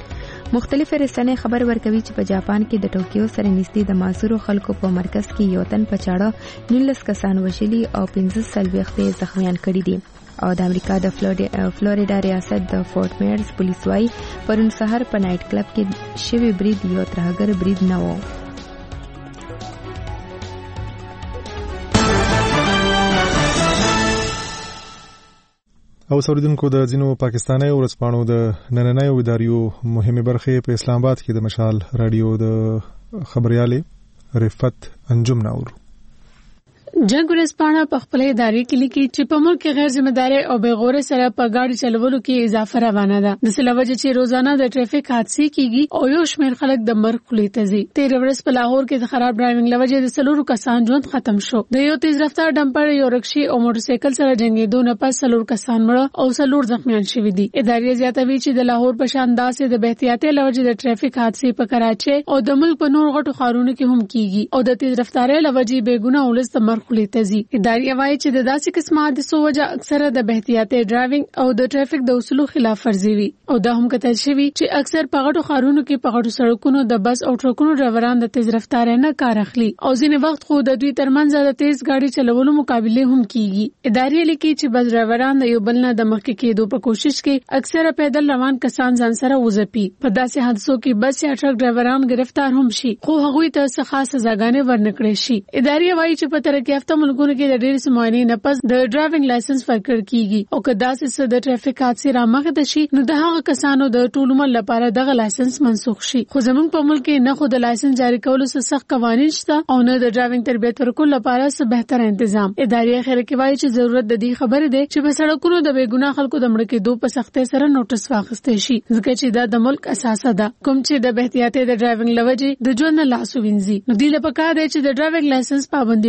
مختلف رسنۍ خبر ورکوي چې په جاپان کې د ټوکیو سره نږدې د ماسورو خلکو په مرکز کې یو تن په چاړه نولس کسان وشلي او پنځه څلوېښت زخمیان کړي دي. او د امریکا د فلوریډا ریاست د فورټ میئرز پولیس وايي پرون سحر په نایټ کلب کې شوی برید یو ترهګر برید نه و. او سوریدونکو د ځینو پاکستاني ورځپاڼو د نننۍ اداریو مهمه برخه په اسلام آباد کې د مشال رادیو د خبريالي رفت انجم ناور جنگ ورځپاڼه په خپل ادارې کې لیکي چې په ملک کې غیر ذمہ داري او بے غوره سره په گاډي چلولو کې اضافه روانه ده. د سلوجه چې روزانه د ټریفیک حادثې کیږي او یو شمېر خلک د مرګ خولې ته ځي. تیر ورځ په لاهور کې د خراب ډرایوینګ لوجه د سلورو کسان ژوند ختم شو. د یو تیز رفتار ډمپر یو رکشي او موټر سایکل سره جنگیدو نه پس سلور کسان مړه او سلور زخمیان شوي دي. ادارې زیاتوي چې د لاهور په شان داسې د بهتیاتي لوجه د ټریفیک حادثې په کراچي او د ملک په نور غټو ښارونو کې هم کیږي او د تیز رفتاري لوجه بے ګناه ولس د مرګ خولې ته ځي. ادارې وايي چې د داسې قسمه حادثو وجه اکثره د بهتیاتي ډرایوینګ او د ټریفیک د اصولو خلاف ورزي وي او دا هم کتل شوی چې اکثر په غټو ښارونو کې په غټو سړکونو د بس او ټرکونو ډرایوران د تیز رفتار نه کار اخلي او ځینې وخت خو د دوی ترمنځ د تیز ګاډي چلولو مقابله هم کیږي. ادارې لیکي چې بس ډرایوران د یو بل نه د مخکې کېدو په کوشش کې اکثره پیدل روان کسان ځان سره وځپي. په داسې حادثو کې بس یا ټرک ډرایوران گرفتار هم شي خو هغه ته څه خاصه سزاګانې ورنکړي شي. ادارې وايي چې په ترقی یافته ملکونو کې د ډېر سمواني نه پس د ډرایوینګ لایسنس ورکړ کیږي او که داسې څه د ټریفیک حادثې رامخته شي نو د هغه کسانو د ټول عمر لپاره دغه لایسنس منسوخ شي. خو زموږ په ملک کې نه خو د لایسنس جاری کولو څخه سخت قوانین شته او نه د ډرایوینګ تربیت ورکولو لپاره څه بهتر تنظیم. ادارې اخر کې وایي چې ضرورت د دې خبرې ده چې په سړکونو د بے ګناه خلکو د مړ کېدو په سختۍ سره نوټس واخیستل شي ځکه چې دا د ملک اساسه ده. کوم چې د بهتیاتي د ډرایوینګ لوجه د ژوند لاس وینځي نو دې لپاره پکار دی چې د ډرایوینګ لایسنس پابندي وکړي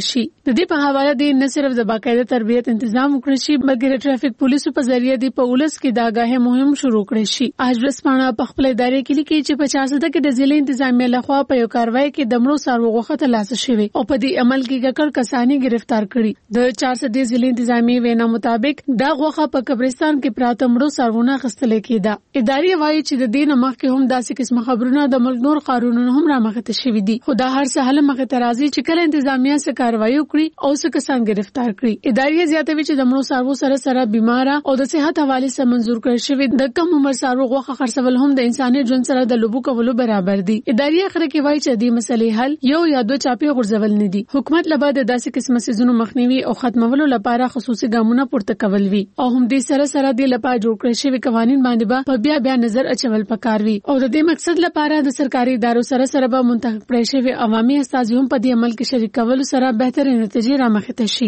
شي. د دې په حواله دی نه صرف د باقاعده تربیت تنظیم وکړي شي بلکې د ټرافیک پولیسو په ذریعہ دی په ولس کې د آگاهی مهم شروع کړي شي. اجرس پاڼه په خپل ادارې کې لیکي چې په چارسده کې د ضلع انتظامیه لخوا په یو کاروای کې د مړو څاروو غوښه ترلاسه شوې او په دې عمل کې ګکړ کسانی گرفتار کړي. د چارسده ضلع انتظامیه وینا مطابق دا غوښه په قبرستان کې پراته مړو څاروونه اخیستل کېده. ادارې وایي چې د دې نمخ کې هم داسې قسم خبرونه د ملک نور قانونونو هم رامخته شوي دي خو دا هر څه هله مخه ترازی چې کله انتظامیه څخه کاروایی وکړي او څه کسان گرفتار کړي. ادارې زیاتوي چې د مړو څاروو سره سره بیمار او د صحت حواله سره منزور کړي شوی د کم عمر څاروو غوښه خرڅول هم د انساني ژوند سره د لوبو کولو برابر دي. ادارې اخر کې وایي چې د مسلې حل یو یا دوه چاپی غورځول نه دي. حکومت لبا د داسې قسمه سيزونو مخنیوي او ختمولو لپاره خصوصي ګامونه پورته کول وی او هم دې سره سره د لپاره جوړ کړی شوی قوانين باندې به په بیا بیا نظر اچول پکار وی او د دې مقصد لپاره د سرکاري ادارو سره سره به منتخب کړی شوی عوامي استازیون په دې عمل کې شریک کول سره بهترین نتیجې رامخته شي.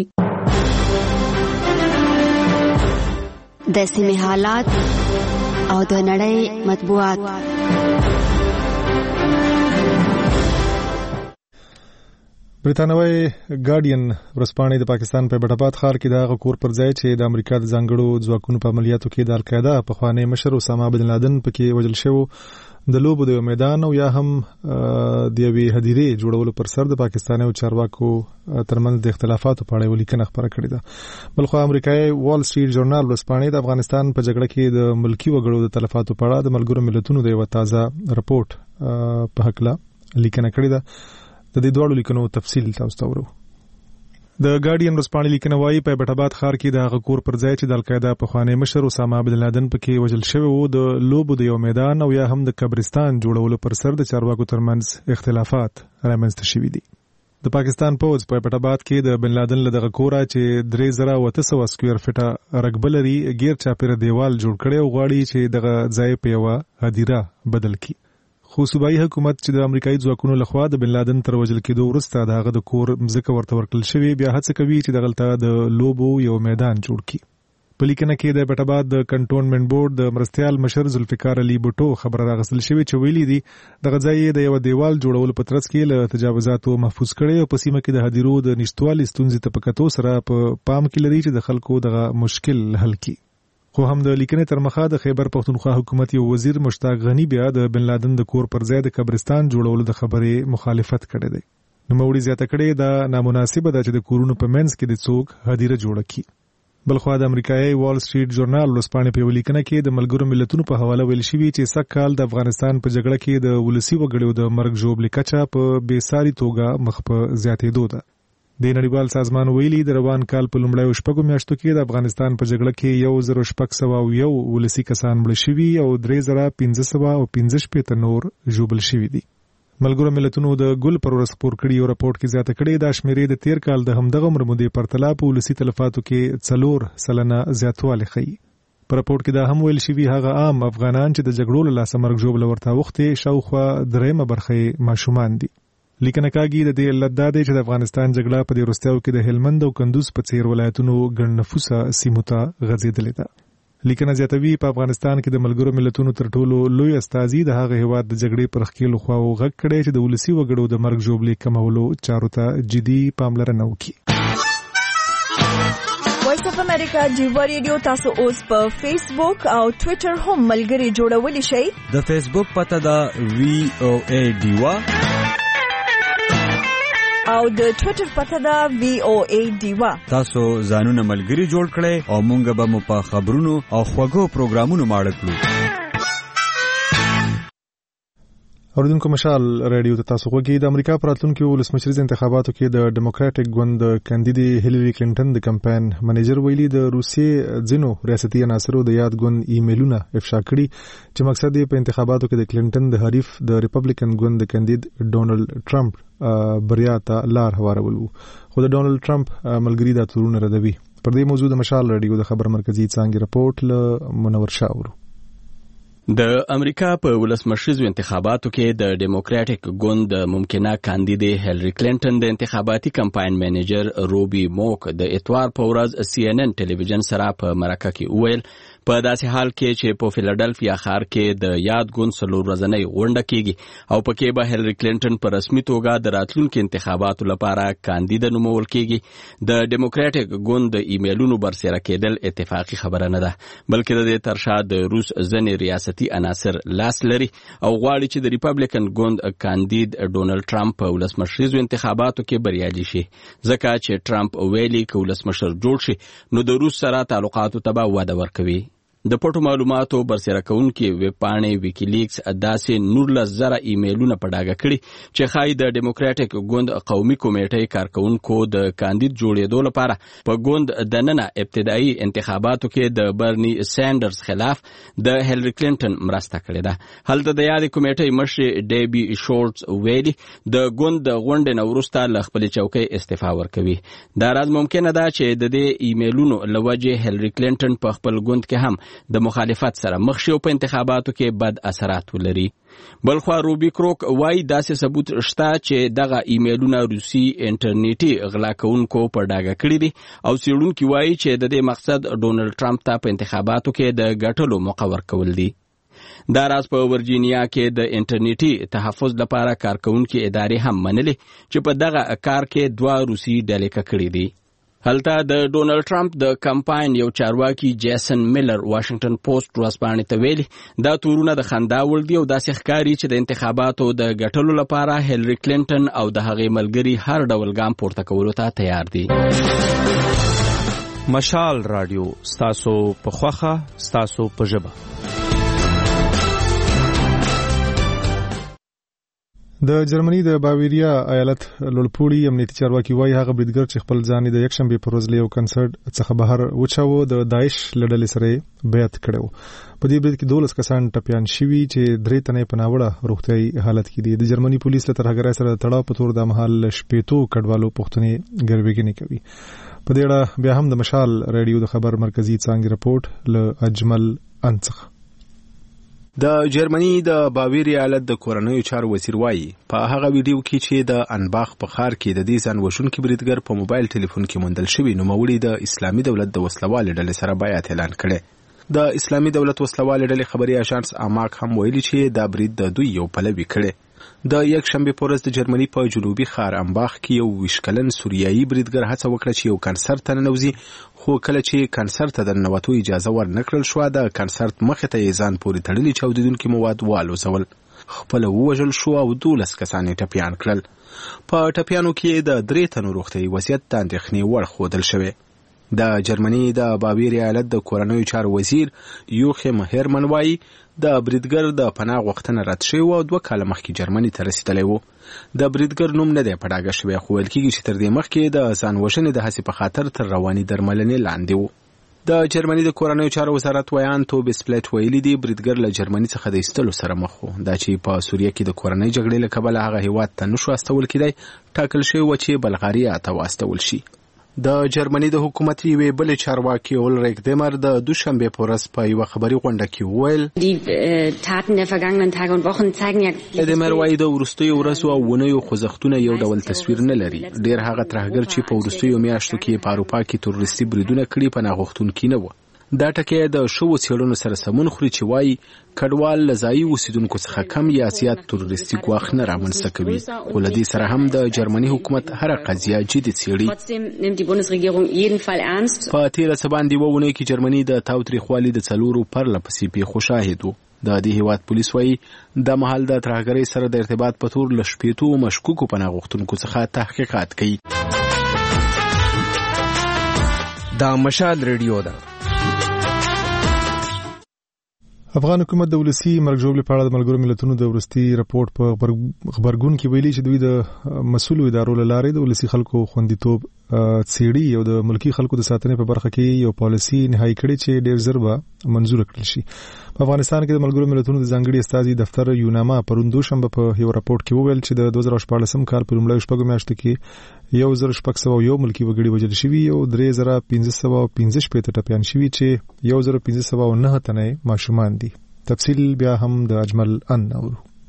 د سیمې حالات او د نړۍ مطبوعات. برتانوي ګارډین ورځپاڼې د پاکستان په بټاباد ښار کې د غکور پر ځای چې د امریکا د ځانګړو ځواکونو په عملیاتو کې د القاعده په خوانی مشر اسامه بن لادن پکې وژل شو د لوبو د میدان او یا هم د یوې هدیرې جوړولو پر سر د پاکستاني او چارواکو ترمنځ د اختلافاتو په اړه ولیکنه خبره کړې ده. بلخو امریکایي وال سټریټ ژورنال ورځپاڼې د افغانستان په جګړه کې د ملکی وګړو د تلفاتو په اړه د ملګرو ملتونو د یو تازه رپورټ په حق لا لیکنه کړې ده. د دې دوړو لیکنو تفصیل تاسو ته ورو. د ګارډین ورځپاڼې لیکنه وايي په بټاباد ښار کې د غکور پر ځای چې د القاعده په خوانی مشر اسامه بن لادن پکې وژل شوی وو د لوبو د یو میدان او یا هم د قبرستان جوړولو پر سر د چارواکو ترمنځ اختلافات رامنځته شوي دي. د پاکستان پوز په پټاباد کې د بن لادن له دغه کوره چې درې زره او اته سوه سکوير فټه رقبه لري غیر چاپیره دیوال جوړ کړي او غواړي چې دغه ځای په یوه هدیره بدل کړي. خو صوبایي حکومت چې د امریکایي ځواکونو لخوا د بن لادن تر وژل کېدو وروسته د هغه د کور مځکه ورته ورکړل شوې بیا هڅه کوي چې دغلته د لوبو یو میدان جوړ کړي. په لیکنه کې د بټاباد د کنټونمنت بورډ د مرستيال مشر ذوالفقار علي بوټو خبر راغستل شوې چې ویلي دي دغه ځای د یو دیوال جوړولو په ترڅ کې له تجاوزاتو محفوظ کړي او په سیمه کې د هدیرو د نشټوالي ستونزې ته په کتو سره په پام کې لري چې د خلکو دغه مشکل حل کړي. خو هم د لیکنې تر مخه د خیبر پختونخوا حکومت یو وزیر مشتاق غنی بیا د بن لادن د کور پر ځای د قبرستان جوړولو د خبرې مخالفت کړې ده. نو موري زیاته کړې دا نامناسبه ده چې د کورونو په منځ کې د څوک هدیره جوړه کړي. بلخو د امریکایي وال سټریټ ژورنال ورځپاڼې په لیکنه کې د ملګرو ملتونو په حواله ویل شوی چې سږ کال د افغانستان په جګړه کې د ولسی وګړو د مرګ ژوبلې کچه په بیساري توګه مخ په زیاتېدو ده. د نړیوال سازمان ویلي د روان کال په لومړیو شپږو میاشتو کې د افغانستان په جګړه کې یو زر شپږ سوه او یو ولسی کسان مړه شوي او درې زره پنځه سوه او پنځه شپېته نور ژوبل شوي دي. ملګرو ملتونو د ګل پر ورځ خپور کړي یو راپورټ کې زیاته کړې دا شمیرې د تیر کال د همدغه عمر مودې پرتله په ولسی تلفاتو کې څلور سلنه زیاتوالی ښیي. په راپورټ کې دا هم ویل شوي هغه عام افغانان چې د جګړو له لاسه مرګ ژوبله ورته اوښتې شاوخوا درېیمه برخه یې ماشومان دي. لیکنه کاږي د دې علت دا دی چې د افغانستان جګړه په دې وروستیو کې د هلمند او کندوز په څیر ولایتونو ګڼ نفوسه سیمو ته غځېدلې ده. لیکنه زیاتوي په افغانستان کې د ملګرو ملتونو تر ټولو لوی استازي د هغه هیواد د جګړې پر ښکېلو خواو غږ کړی چې د ولسي وګړو د مرګ ژوبلې کمولو چارو ته جدي پاملرنه وکړي. وایس اف امریکا جیوا ریډیو تاسو اوس په فیسبوک او ټوئیټر هم ملګري جوړولی شئ. د فیسبوک پته دا وی او ای ډیوا او د ټوئیټر پته دا وی او ای ډیوا. تاسو ځانونه ملګري جوړ کړئ او مونږ به مو په خبرونو او خوږو پروګرامونو ماړه کړو. اوریدونکو مشال رادیو ته تاسو غوږی. د امریکا په راتلونکو ولسمشریز انتخاباتو کې د ډیموکراټک ګوند کاندیدې هیلری کلینټن د کمپاین منیجر ویلي د روسیې ځینو ریاستي عناصرو د یاد ګوند ایمیلونه افشا کړي چې مقصد یې په انتخاباتو کې د کلینټن د حریف د ریپبلیکن ګوند د کاندید ډونالد ټرمپ بریا ته لار هوارول وو. خو د ډونالد ټرمپ ملګری دا تورونه ردوي. پر دې موضوع د مشال رادیو د خبر مرکزی څانګې رپورټ له منور شاورو. د امریکا په ولسمشریزو انتخاباتو کې د ډیموکراټک ګوند د ممکنه کاندیدې هیلری کلینټن د انتخاباتي کمپاین منیجر روبي موک د اتوار په ورځ سی ان ان ټلویزیون سره په مرکه کې وویل په داسې حال کې چې په فیلډلفیا ښار کې د یاد ګوند څلور ورځنۍ غونډه کیږي او پکې به هیلری کلینټن په رسمي توګه د راتلونکو انتخاباتو لپاره کاندید نومول کیږي. د ډیموکراټک ګوند د ایمیلونو برسره کېدل اتفاقی خبره نه ده، بلکې د دې ترشا د روس ځینې ریاستي عناصر لاس لري او غواړي چې د ریپبلیکن ګوند کاندید ډونالد ټرمپ په ولسمشریزو انتخاباتو کې بریالي شي، ځکه چې ټرمپ ویلي که ولسمشر جوړ شي نو د روس سره تعلقاتو ته به وده ورکوي. د پټو معلوماتو برسره کوونکي ویب پاڼې ویکیلیکس داسې نورلس زره ایمیلونه په ډاګه کړي چې ښایي د ډیموکراټک ګوند قومي کمیټې کارکونکو د کاندید جوړېدو لپاره په ګوند دننه ابتدایي انتخاباتو کې د برني سانډرز خلاف د هیلری کلینټن مرسته کړې ده. هلته د یادې کمیټې مشر ډیبي شورټس ویلي د ګوند د غونډې نه وروسته له خپلې چوکۍ استعفا ورکوي. دا راز ممکنه ده چې د دې ایمیلونو له وجې هیلری کلینټن په خپل ګوند کې هم د مخالفت سره مخ شي او په انتخاباتو کې بد اثرات ولري. بلخوا روبي کروک وایي داسې ثبوت شته چې دغه ایمیلونه روسي انټرنیټي غلا کوونکو په ډاګه کړي دي او څېړونکي وایي چې د دې مقصد ډونالډ ټرمپ ته په انتخاباتو کې د ګټلو موقع ورکول دي. دا راز په ورجینیا کې د انټرنیټي تحفظ لپاره کارکونکي ادارې هم منلي چې په دغه کار کې دوه روسي ډلې کړي دي. هلته د ډونالډ ټرمپ د کمپاین یو چارواکي جیسن میلر واشنگټن پوسټ ورځپاڼې ته ویلي دا تورونه د خندا وړ دي او داسې ښکاري چې د انتخاباتو د ګټلو لپاره هیلری کلینټن او د هغې ملګري هر ډول ګام پورته کولو ته تیار دي. مشال رادیو ستاسو په خوښه ستاسو په ژبه. د جرمني د باویریا ایالت لوړپوړي امنیتي چارواکي وایي هغه بریدګر چې خپل ځان د یکشنبه پر ورځ له یو کنسرت څخه بهر وچاوه د داعش لړلې سره بیعت کړو. په دې برید کې دولس کسان ټپيان شوي چې درې تنې په ناوړه روغتيایي حالت کې دي. د جرمني پولیس له ترهګرۍ سره تړاو په تور د مهال شپېتو کډوالو پښتنې ګروېګنې کوي. په دې اړه بیا هم د مشال رادیو د خبر مرکزی څانګې رپورټ له اجمل انڅخ. د جرمني د باویریا ایالت د کورنیو چارو وزیر وایي په هغه ویډیو کې چې د انباخ په ښار کې د دې ځان وژونکي بریدګر په موبایل ټلیفون کې موندل شوی نوموړي د اسلامي دولت د وسلوالې ډلې سره بیعت اعلان کړی. د اسلامي دولت وسلوالې ډلې خبري اژانس اماک هم ویلي چې دا برید د دوی یو پلوي کړی. د یک شنبه په ورځ د جرمني په جنوبي ښار امباخ کې یو ویش کلن سوریایي بریدګر هڅه وکړه چې یو کنسرت ته ننوځي، خو کله چې کنسرت ته د ننوتو اجازه ورنکړل شوه د کنسرت مخې ته یې ځان پورې تړلي چاودېدونکي مواد والوځول، خپله ووژل شو او دولس کسان یې ټپیان کړل. په ټپیانو کې د درې تنو روغتیایي وضعیت د اندېښنې وړ ښودل شوی. د جرمني د باویریا ایالت د کورنیو چارو وزیر یوخیم هرمن وایي د بریدګر د پناه غوښتنه رد شوې وه او دوه کاله مخکې جرمني ته رسېدلی و. د بریدګر نوم نه دی په ډاګه شوی، خو ویل کېږي چې تر دې مخکې د ځان وژنې د هڅې په خاطر تر رواني درملنې لاندې و. د جرمني د کورنیو چارو وزارت ویان توبیس پلیټ ویلي دی بریدګر له جرمني څخه د ایستلو سره مخ و، دا چې په سوریه کې د کورنۍ جګړې له کبله هغه هیواد ته نشو استول کېدی، ټاکل شوی و چې بلغاریا ته واستول شي. د جرمني د حکومت یوې بلې چارواکي اولریک دیمر د دوشنبه په ورځ په یوه خبري غونډه کې وویل دیمر وایي د وروستیو ورځو او اونیو خوځښتونه یو ډول تصویر نه لري. ډېر هغه ترهګر چې په وروستیو میاشتو کې په اروپا کې تروریستي بریدونه کړي پناه غوښتونکي نه وو. دا ټکی د شوو څېړنو سره سمون خوري چې وایي کډوال له ځایي اوسېدونکو څخه کم یا زیات تروریستي ګواښ نه رامنځته کوي، خو له دې سره هم د جرمني حکومت هره قضیه جدي څېړي. په تېره څه باندې یوه اونۍ کې جرمني د تاوتریخوالي د څلورو پرله پسې پیښو شاهد و. د دې هیواد پولیس وایي د مهال د ترهګرۍ سره د ارتباط په تور له شپېتو مشکوکو پناه غوښتونکو څخه تحقیقات کوي. دا مشال ریډیو ده. افغان حکومت د ولسی مرګ ژوبلې په اړه د ملګرو ملتونو د ورستي راپورټ په خبرګون کې ویلي چې دوی د مسؤلو ادارو له لارې د ولسی خلکو خوندیتوب څېړي او د ملکی خلکو د ساتنې په برخه کې یو پالیسي نهایی کړي چې ډېر ژر به منزور کړل شي. په افغانستان کې د ملګرو ملتونو د ځانګړي استازي دفتر یوناما پروند دوشنبه په یو راپورټ کې وویل چې د دوه زره شپاړسم کال په لومړیو شپږو میاشتو کې یو زر شپږ سوه یو ملکی وګړي وژل شوي او درې زره پنځه سوه پنځه شپېته ټپیان شوي چې یو زر پنځه سوه نهه تنه ماشومان دي. تفصیل بیا هم د اجمل ان اورو.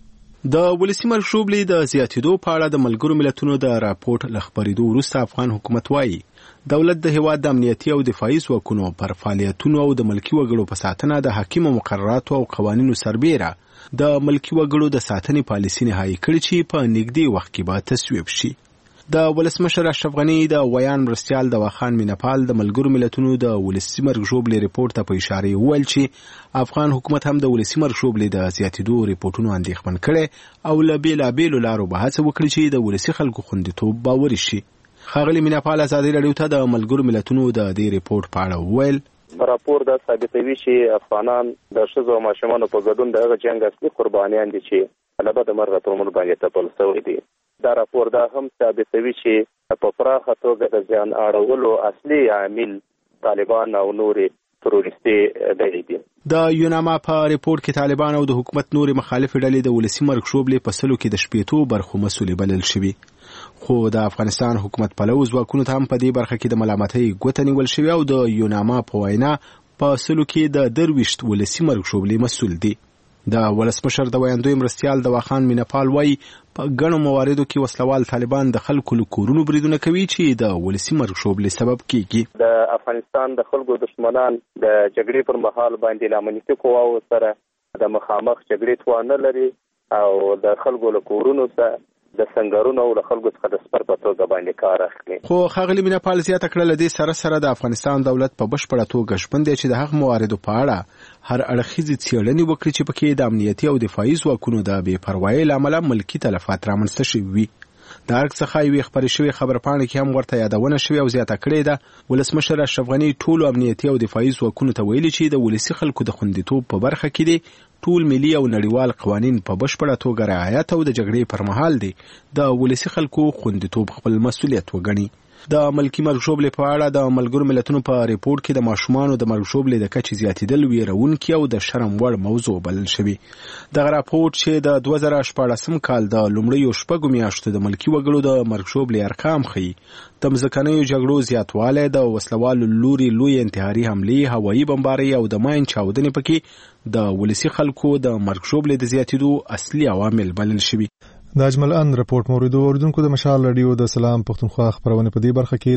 د ولسی مرشوبلې د زیاتېدو په اړه د ملګرو ملتونو د راپورټ لخبرېدو وروسته افغان حکومت وایي دولت د هیواد د امنیتي او دفاعي ځواکونو پر فعالیتونو او د ملکي وګړو په ساتنه د حکیمو مقرراتو او قوانینو سربیره د ملکي وګړو د ساتنې پالیسي نهایی کړې چې په نږدې وخت کې به تصویب شي. د ولسمشر اشرف غني د ویان مرستیال دواخان مینپال د ملګرو ملتونو د ولسی مرګ ژوبلې ریپورت ته په اشاره وویل چې افغان حکومت هم د ولسی مرګ ژوبلې د زیاتېدو ریپورتونو اندېښمن کړي او له بېلابېلو لارو به هڅه وکړي چې د ولسی خلکو خوندیتوب باوري شي. ښاغلي مینپال ازادي راډیو ته د ملګرو ملتونو د دې ریپورت په اړه وویل راپور دا ثابتوي چې افغانان د ښځو او ماشومانو په ګډون د هغه جنګ اصلي قربانیان دي چې له بده مرغه پر موږ باندې تپل شوي دي. دا راپور دا هم ثابتوي چې په پراخه توګه د ځان اړولو اصلي عامل طالبان او نورې تروریستي ډلې دي. د یوناما په ریپورت کې طالبان او د حکومت نورې مخالف ډلې د ولسی مرګ شوبلې په سلو کې د شپېتو برخو مسؤل بلل شوي. خو د افغانستان حکومت پلو ځواکونو ته هم په دې برخه کې د ملامتۍ ګوته نیول شوې او د یوناما په وینا په سلو کې د درویشت ولسی مرګ شوبلې مسؤل دي. د ولسمشر د ویاندوی مرستیال دواخان مینپال وایي په ګڼو مواردو کې وسلوال طالبان د خلکو له کورونو بریدونه کوي چې د ولسی مرګ شوبلې سبب کیږي. د افغانستان د خلکو دشمنان د جګړې پر مهال باندې له امنیتي قواو سره د مخامخ جګړې توان نه لري او د خلکو له کورونو سره د سنگرونو او له خلکو څخه د سپر په توګه باندې کار اخلي. خو ښاغلي مینپال زیاته کړه له دې سره سره د افغانستان دولت په بشپړه توګه ژمن دی چې د هغه مواردو په اړه هر اړخیزې څېړنې وکړي چې پکې د امنیتي او دفاعي ځواکونو د بې پروایۍ له امله ملکي تلفات رامنځته شوي وي. د ارګ څخه یوې خپرې شوې خبرپاڼې کې هم ورته یادونه شوې او زیاته کړې ده ولسمشر اشرف غني ټولو امنیتي او دفاعي ځواکونو ته ویلي چې د ولسي خلکو د خوندیتوب په برخه کې دي ټول ملي او نړیوال قوانین په بشپړه توګه رعایت او د جګړې پر مهال دي د ولسي خلکو خوندیتوب خپل مسؤلیت وګڼي. د ملکی مرګ ژوبلې په اړه د ملګرو ملتونو په ریپورت کې د ماشومانو د مرګ ژوبلې د کچې زیاتېدل ویرونکي او د شرم وړ موضوع بلل شوی. دغه راپورټ چې د دوه زره شپاړسم کال د لومړیو شپږو میاشتو د ملکي وګړو د مرګ ژوبلې ارقام ښیي. د مځکنیو جګړو زیاتوالی د وسلوالو لوري لوی انتحاري حملې هوایي بمبارۍ او د ماین چاودنې پکې د ولسي خلکو د مرګ ژوبلې د زیاتېدو اصلي عوامل بلل شوي. د اجمل ان رپورت موریدو اوریدونکو د مشال رادیو د سلام پښتونخوا خبرونه په دې برخه کې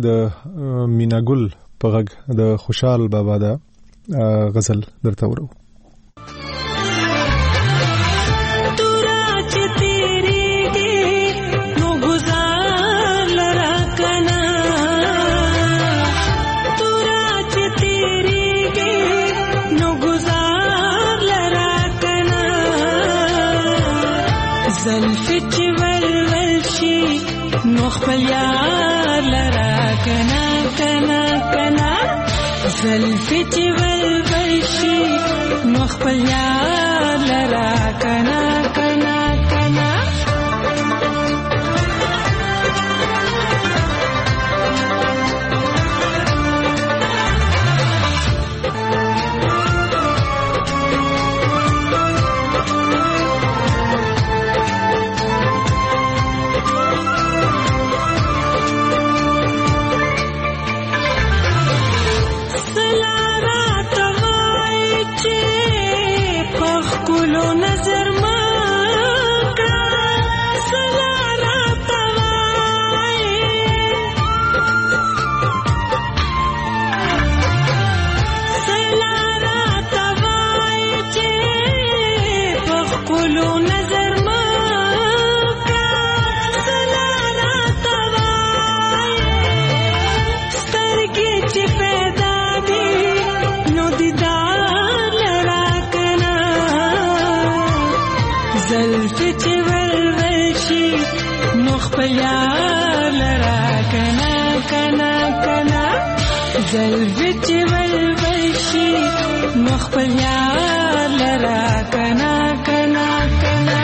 د میناګل په غږ د خوشحال بابا د غزل درته ورو. خپل یار لرا کنا کنا کنا زلفی چې ولول شي نو خپل یار لرا کنا کنا کنا زلفی چې ولول شي نو خپل یار لرا کنا کنا کنا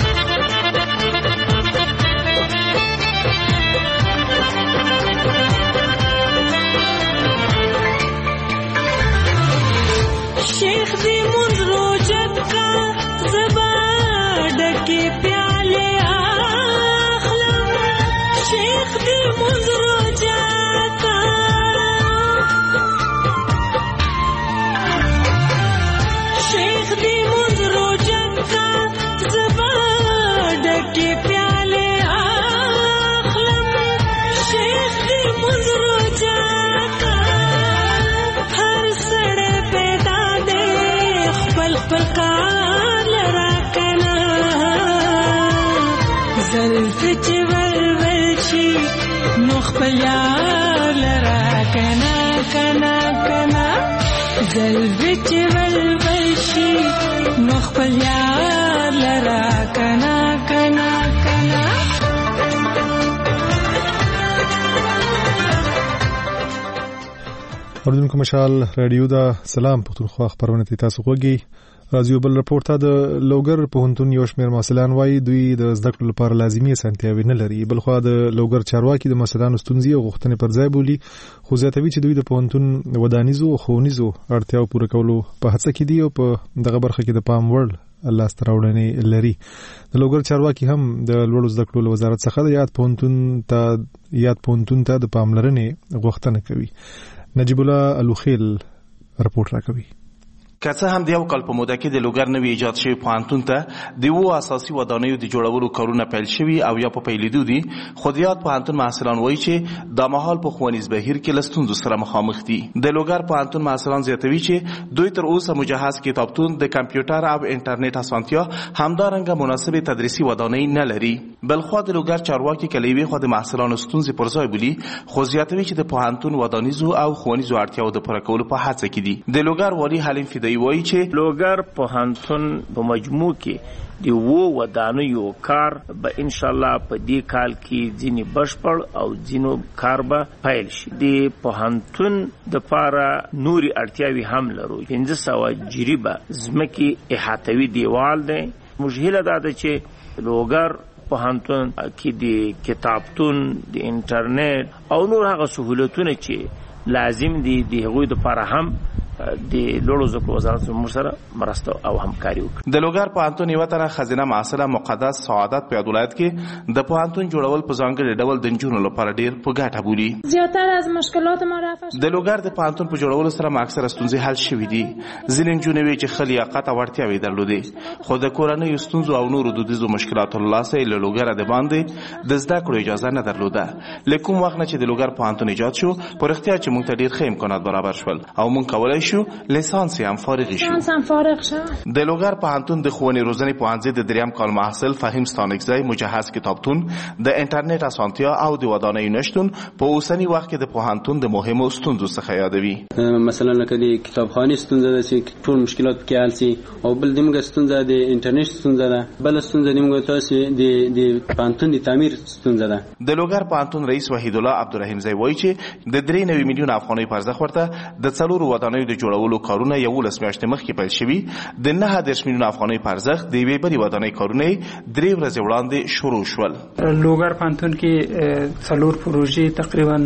شیخ دی منز روجت کا زبا ڈکی پیالے آخلم شیخ دی منز روجت کا شیخ دی منز روجت کا زبا نو خپل یار لرا کنا کنا کنا زلبی چې ولول شي نو خپل یار لرا کنا کنا کنا. اوریدونکو مشال رادیو دا سلام پښتونخوا خبرونه تاسو غوږی راځي. بل راپورټ ته د لوګر پوهنتون یو شمېر محصلان وایي دوی د زده کړو لپاره لازمي اسانتیاوې نه لري. بل خو د لوګر چارواکي د محصلانو ستونزې او غوښتنې پر ځای بولي، خو زیاتوي چې دوی د پوهنتون ودانیزو او ښوونیزو اړتیاو پوره کولو په هڅه کې دي او په دغه برخه کې د پام وړ لاسته راوړنې لري. د لوګر چارواکي هم د لوړو زده کړو وزارت څخه د یاد پوهنتون ته یاد پوهنتون ته د پاملرنې غوښتنه کوي. نجیب الله الوخیل رپورټ راکوي. که څه هم د یو کال په موده کې د لوګر نوی ایجاد شوی پوهنتون ته د وو اساسي ودانیو د جوړولو کارونه پیل شوي او یا په پیلېدو دي، خو د یاد پوهنتون محصلان وایي چې دا مهال په ښوونیز بهیر کې له ستونزو سره مخامخ دي. د لوګر پوهنتون محصلان زیاتوي چې دوی تر اوسه مجهز کتابتون، د کمپیوټر او انټرنیټ اسانتیا، همدارنګه مناسب تدریسي ودانۍ نه لري. بلخوا د لوګر چارواکي کلیوي خو د محصلانو ستونزې پر ځای بولي، خو زیاتوي چې د پوهنتون ودانیزو او ښوونیزو اړتیاو د پوره کولو په هڅه کې دي. د لوګر والي حلیم فدایي وایي چې لوګر پوهنتون په مجموع کې د وو ودانیو کار به ان شاء الله په دې کال کې ځینې بشپړ او ځینو کار به پیل شي. د پوهنتون د پاره نوري اړتیاوي هم لرو. پنځه سوه جریبه ځمکې احاطوي دیوال دی. موږ هیله ده چې لوګر پوهنتون کې د کتابتون، د انټرنیټ او نور هغه سہولتونه چې لازم دي د هغوی د پاره هم د لوړو زده کړو وزارت زموږ سره مرسته او همکاري وکړي. د لوګر پوهنتون یوه تنه ښځینه محصله مقدس سعادت په یاد ولایت کې د پوهنتون جوړول په ځانګړي ډول د نجونو لپاره ډېر په ګټه بولي. زیاتره از مشکلات ما رفع شد. د لوګر د پوهنتون په جوړولو سره ما اکثره ستونزې حل شوي دي. ځینې نجونې وایي چې ښه لیاقت او وړتیاوې درلودې، خو د کورنیو ستونزو او نورو دودیزو مشکلاتو له لاسه یې له لوګره د باندې د زده کړو اجازه نه درلوده. له کوم وخت نه چې د لوګر پوهنتون ایجاد شو، په رښتیا چې موږ ته ډېر ښه امکانات برابر شول او موږ کولی شو لیسانس هم فارغ شو. هم فارغ شو. د لوګر پوهنتون د ښوونې روزنې پوهنځي د دریم کال محصل فهیم ستانکزی مجهز کتابتون، د انټرنیټ اسانتیا او د ودانیو نشتون په اوسني وخت کې د پوهنتون د مهمو ستونزو څخه یادوي. مثلا لکه د کتابخانې ستونزه ده چې ټول مشکلات پکې حل شي، او بل د موږ ستونزه د انټرنیټ ستونزه ده، بل ستونزه د موږ تاسو د د پوهنتون د تعمیر ستونزه ده. د لوګر پوهنتون رئیس وحید الله عبدالرحیم زی وایي چې د درې نوي میلیون افغانۍ پرځخ ورته د څلورو ودانیو د جوړولو کارونه یولس میاشتې مخکې پیل شوي. د نهه دېرش میلیون افغانۍ په ارزښت د یوې بلې ودانۍ کارونه درې ورځې وړاندې شروع شول. لوګر پوهنتون کې څلور پروژې تقریبا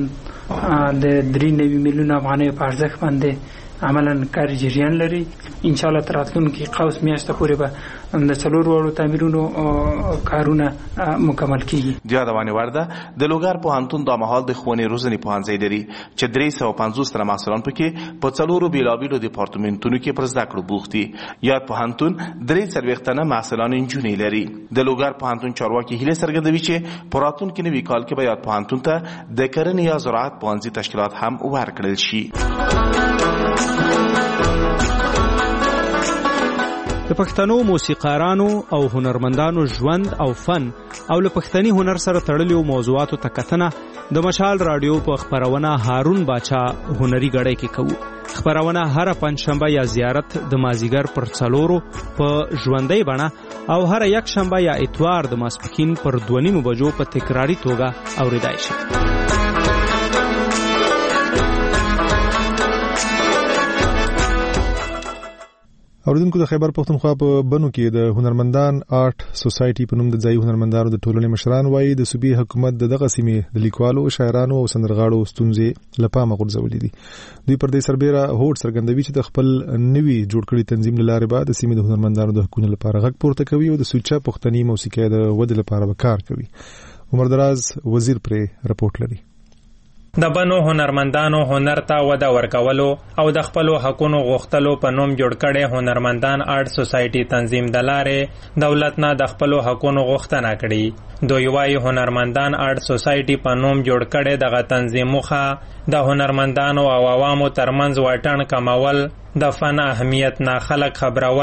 د درې نوي میلیون افغانۍ په ارزښت باندې عملا کار جریان لري. ان شاء الله تر راتلونکي قوس میاشته پورې به د څلور وړو تعمیرونو کارونه مکمل کیږي. د یادونې وړ ده د لوګر پوهنتون دا مهال د ښوونې روزنې پوهنځی لري چې درې سوه پنځوس تنه محصلان پکې په څلورو بېلابېلو ډیپارټمنټونو کې پر زده کړو بوخت دي. یاد پوهنتون درې څلوېښت تنه محصلان نجونې لري. د لوګر پوهنتون چارواکي هیله څرګندوي چې په راتلونکي نوي کال کې به یاد پوهنتون ته د کرنې یا زراعت پوهنځي تشکیلات هم ورکړل شي. د پښتنو موسیقارانو او هنرمندانو ژوند او فن او له پښتني هنر سره تړلو موضوعاتو ته کتنه د مشال رادیو په خبرونه هارون باچا هنري غړی کې کوو. خبرونه هر پنځشنبه یا زیارت د مازیګر پر څلورو په ژوندۍ بڼه او هر یک شنبه یا اتوار د ماسپښین پر دوه نیمو بجو په تکراري توګه اوریدای شي. اوریدونکو د خیبر پښتونخوا په بنو کې د هنرمندان آرټ سوسایټي په نوم د ځایي هنرمندانو د ټولنې مشران وایي د صوبې حکومت د دغه سیمې د لیکوالو، شاعرانو او سندرغاړو ستونزې له پامه غورځولې دي. دوی پر دې سربېره هوډ څرګندوي چې د خپل نوي جوړ کړي تنظیم له لارې به د سیمې د هنرمندانو د حقونو لپاره غږ پورته کوي او د سوچه پښتني موسیقۍ د ودې لپاره به کار کوي. عمر دراز وزیر پرې رپورټ لري. د بنو هنرمندانو هنر ته وده ورکولو او د خپلو حقونو غوښتلو په نوم جوړ کړي هنرمندان آرټ سوسایټي تنظیم د لارې دولت نه د خپلو حقونو غوښتنه کړي. دوی وايي هنرمندان آرټ سوسایټي په نوم جوړ کړي دغه تنظیم موخه د هنرمندانو او عوامو ترمنځ واټن کمول، د فن اهمیت نه خلک خبرول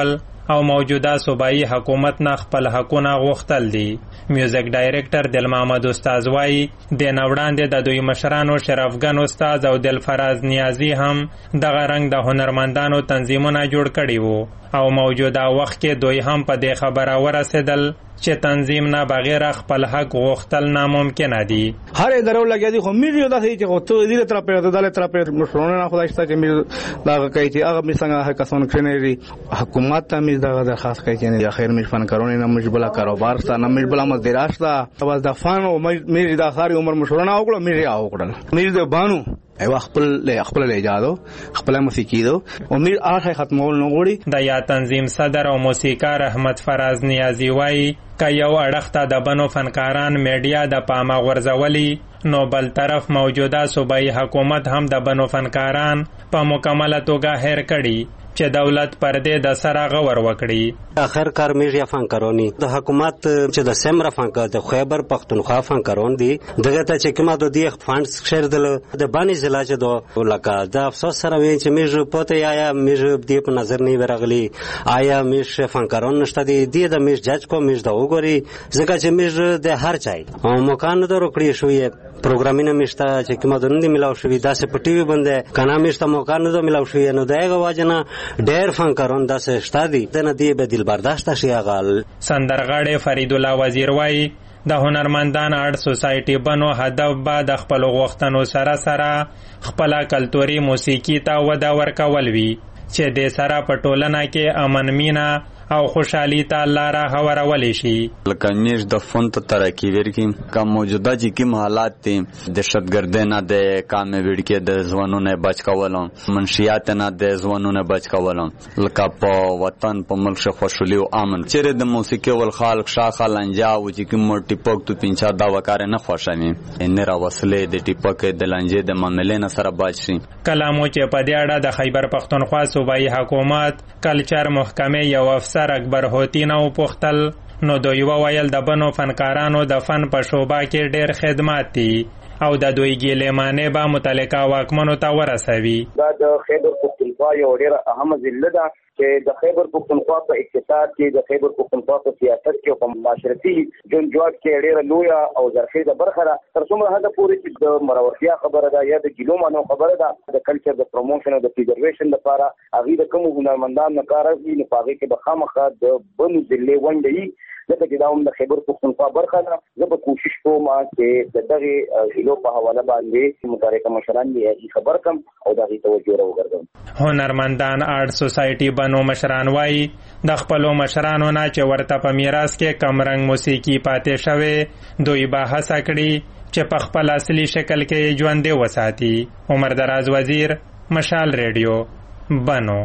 او موجوده صوبایي حکومت نه خپل حقونه غوښتل دي. میوزیک ډایریکټر دل محمد استاد وایي د نوړاندې د دوی مشرانو شرفګن استاد او دلفراز نیازی هم دغه رنګ د هنرمندانو تنظیمونه جوړ کړي وو او موجوده وخت کې دوی هم په دې خبره ورسېدل چې تنظیم نه بغیر خپل حق غوښتل ناممکن دي. هر اداره لګیا دي خو میډیا داسې چې غوته دي تر په دله تر په مشرونه نه خدای شته چې مې دا کوي چې هغه مې څنګه هر کسان کړي حکومت ته مې دا درخواست کوي چې یا خیر مې فنکارونه نه مې بلا کاروبار سره نه مې بلا مزدراش دا بس د فن او مې دا خاري عمر مشرونه او کړو مې او کړل مې د بانو ایو خپل له خپل له اجازه خپل موسیقي دو امید هغه ختمول نه غوړي. د یا تنظیم صدر او موسیقار احمد فراز نیازی وایي که یو اړخ ته د بنو فنکاران میډیا د پامه غورځولي نو بل طرف موجوده صوبایي حکومت هم د بنو فنکاران په مکمله توګه هیر کړي چې دولت پردې د سره غور وکړي. اخر کار میډیا فنکارونی د حکومت چې د سمره فنکار د خیبر پختونخوا فنکارون دي دغه ته چې کومه د دې فاندز شیردل د باندې ضلع چې دو لکه د افسوس سره وین چې میډ پته یا میډ دې په نظر نه ورغلی آیا میډ فنکارون نشته دي د میډ جج کو میډ د وګوري ځکه چې میډ د هر چای او مکان د روکړی شوې پروګرامینه میشته چې کومه د نن ملاو شوې داسې په ټي وي باندې کنا میشته مکان د ملاو شوې نو دغه واجنه ډېر فنکارون داسې شته دي د نه دی به دل برداشت شي غال. سندرغاړي فرید الله وزیر وایي د هنرمندان آرټ سوسایټي بنو هدف به د خپل غوښتنو سره سره خپل کلتوري موسیقي ته وده ورکول وي چې د سره په ټولنه کې امن مینه او خوشحالی ته لاره هوارول شي. لکه نیش د فون ته ترقی ورکی کوم موجوده چې کوم حالات دي دهشتګردۍ نه د کام وړکې د ځوانونو بچ کولم منشیات نه د ځوانونو بچ کولم لکه په وطن په ملک خوشحالي او امن چیرې د موسیقي ول خلق شاخه لنجا او چې کوم ټیپک تو پنځه دا وکړ نه خوشامي ان را وصله د ټیپک د لنجې د معاملې نه سره بچ شي. کلامو چې په دې اړه د خیبر پختونخوا صوبایي حکومت کلچر محکمه یو افسر اکبر هوتی نو پختل نو دوی وویل د بنو فنکارانو د فن په شوبه کې ډېر خدمات دي او د دوی ګیلمانه به متعلقه واکمنو ته ورسوي. دا د خیبر پختونخوا یو ډېر اهم ضلع ده چې د خیبر پختونخوا په اقتصاد کې د خیبر پختونخوا په سیاست کې او په معاشرتي جنجال کې ډېره لویه او زرخیزه برخه ده. تر څومره حده پورې چې د مرورتیا خبره ده یا د ګیلومانو خبره ده د کلچر د پروموشن او د پریزرویشن لپاره هغه د کوم هنرمندان نه کار کوي نو هغه کې به خامخا د بنو ضلع ونډي لکه چې دا هم د خیبر پختونخوا برخه ده. زه به کوشش کوم چې د دغه ضلعو په حواله باندې متحرکه مشران یې خبر کم او دغه توجه راوګرځم. هنرمندان آرټ سوسایټي بنو مشران وایي د خپلو مشرانو نه چې ورته په میراث کې کم رنګ موسیقي پاتې شوی دوی به هڅه کړي چې په خپل اصلي شکل کې ژوندۍ وساتي. عمر دراز وزیر مشال ریډیو بنو.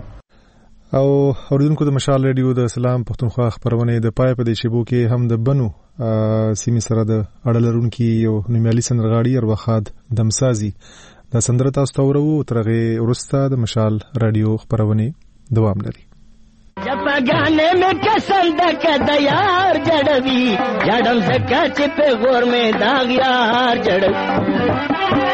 او اوریدونکو د مشال ریډیو د اسلام پښتونخوا خبرونه د پای په دې شیبو کې هم د بنو سیمې سره د اړلرونکو یو نومیالي سندرغاړي اروخاد دمسازي د سندره تاسو ته ورو ترغه ورسته د مشال ریډیو خبرونه دوام لري. جپاگانے میں کسند کا یار جڑوی جڑم سکا چپے غور میں داغ یار جڑوی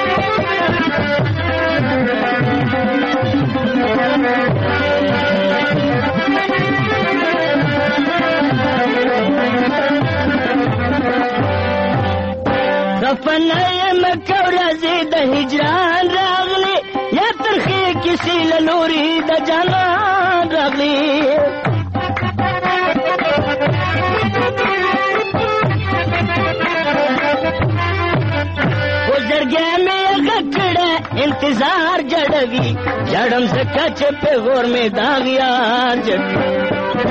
رفنایم کورازی د هجران راغلی یا ترخی کسی لنوری د جانان راغلی گزرگیا میں غکڑا انتظار جڑوی جڑم سکا چپے غور میں داغیار جڑوی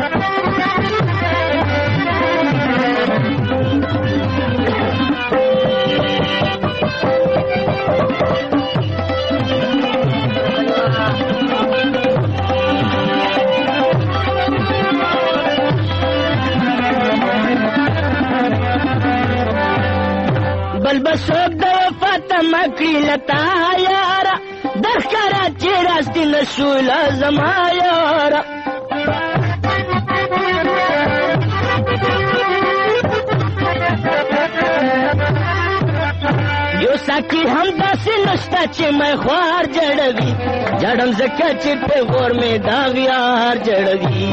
بل بسوک دا فاطمه کړی لتا یارا درکارا چې راستي نشول زما یارا یو باقي هم داسې نشته چې مې خوار جړوي جړم زکه چې په غور مې داغ یار جړوي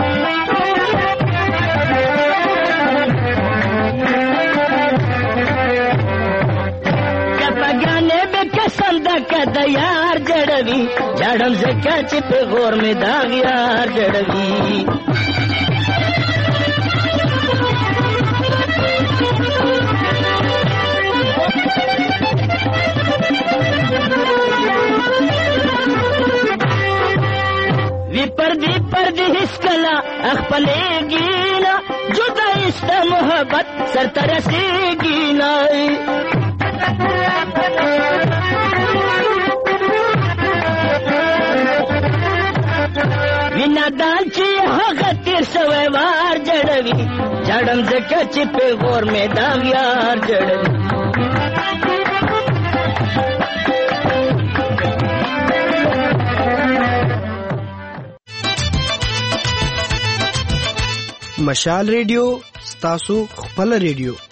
کپګانې به قسم ده که د یار جړوي جړم زکه چې په غور مې داغ یار جړوي وی پردی پردی هیڅ کله خپلېږي نه جدایي ستا محبت سرته رسېږي نه وی نادان چې هغه تېر سوی وار جړوي جړم ځکه چې پیغور مې داغ یار جړوي مشال ریډیو ستاسو خپل ریډیو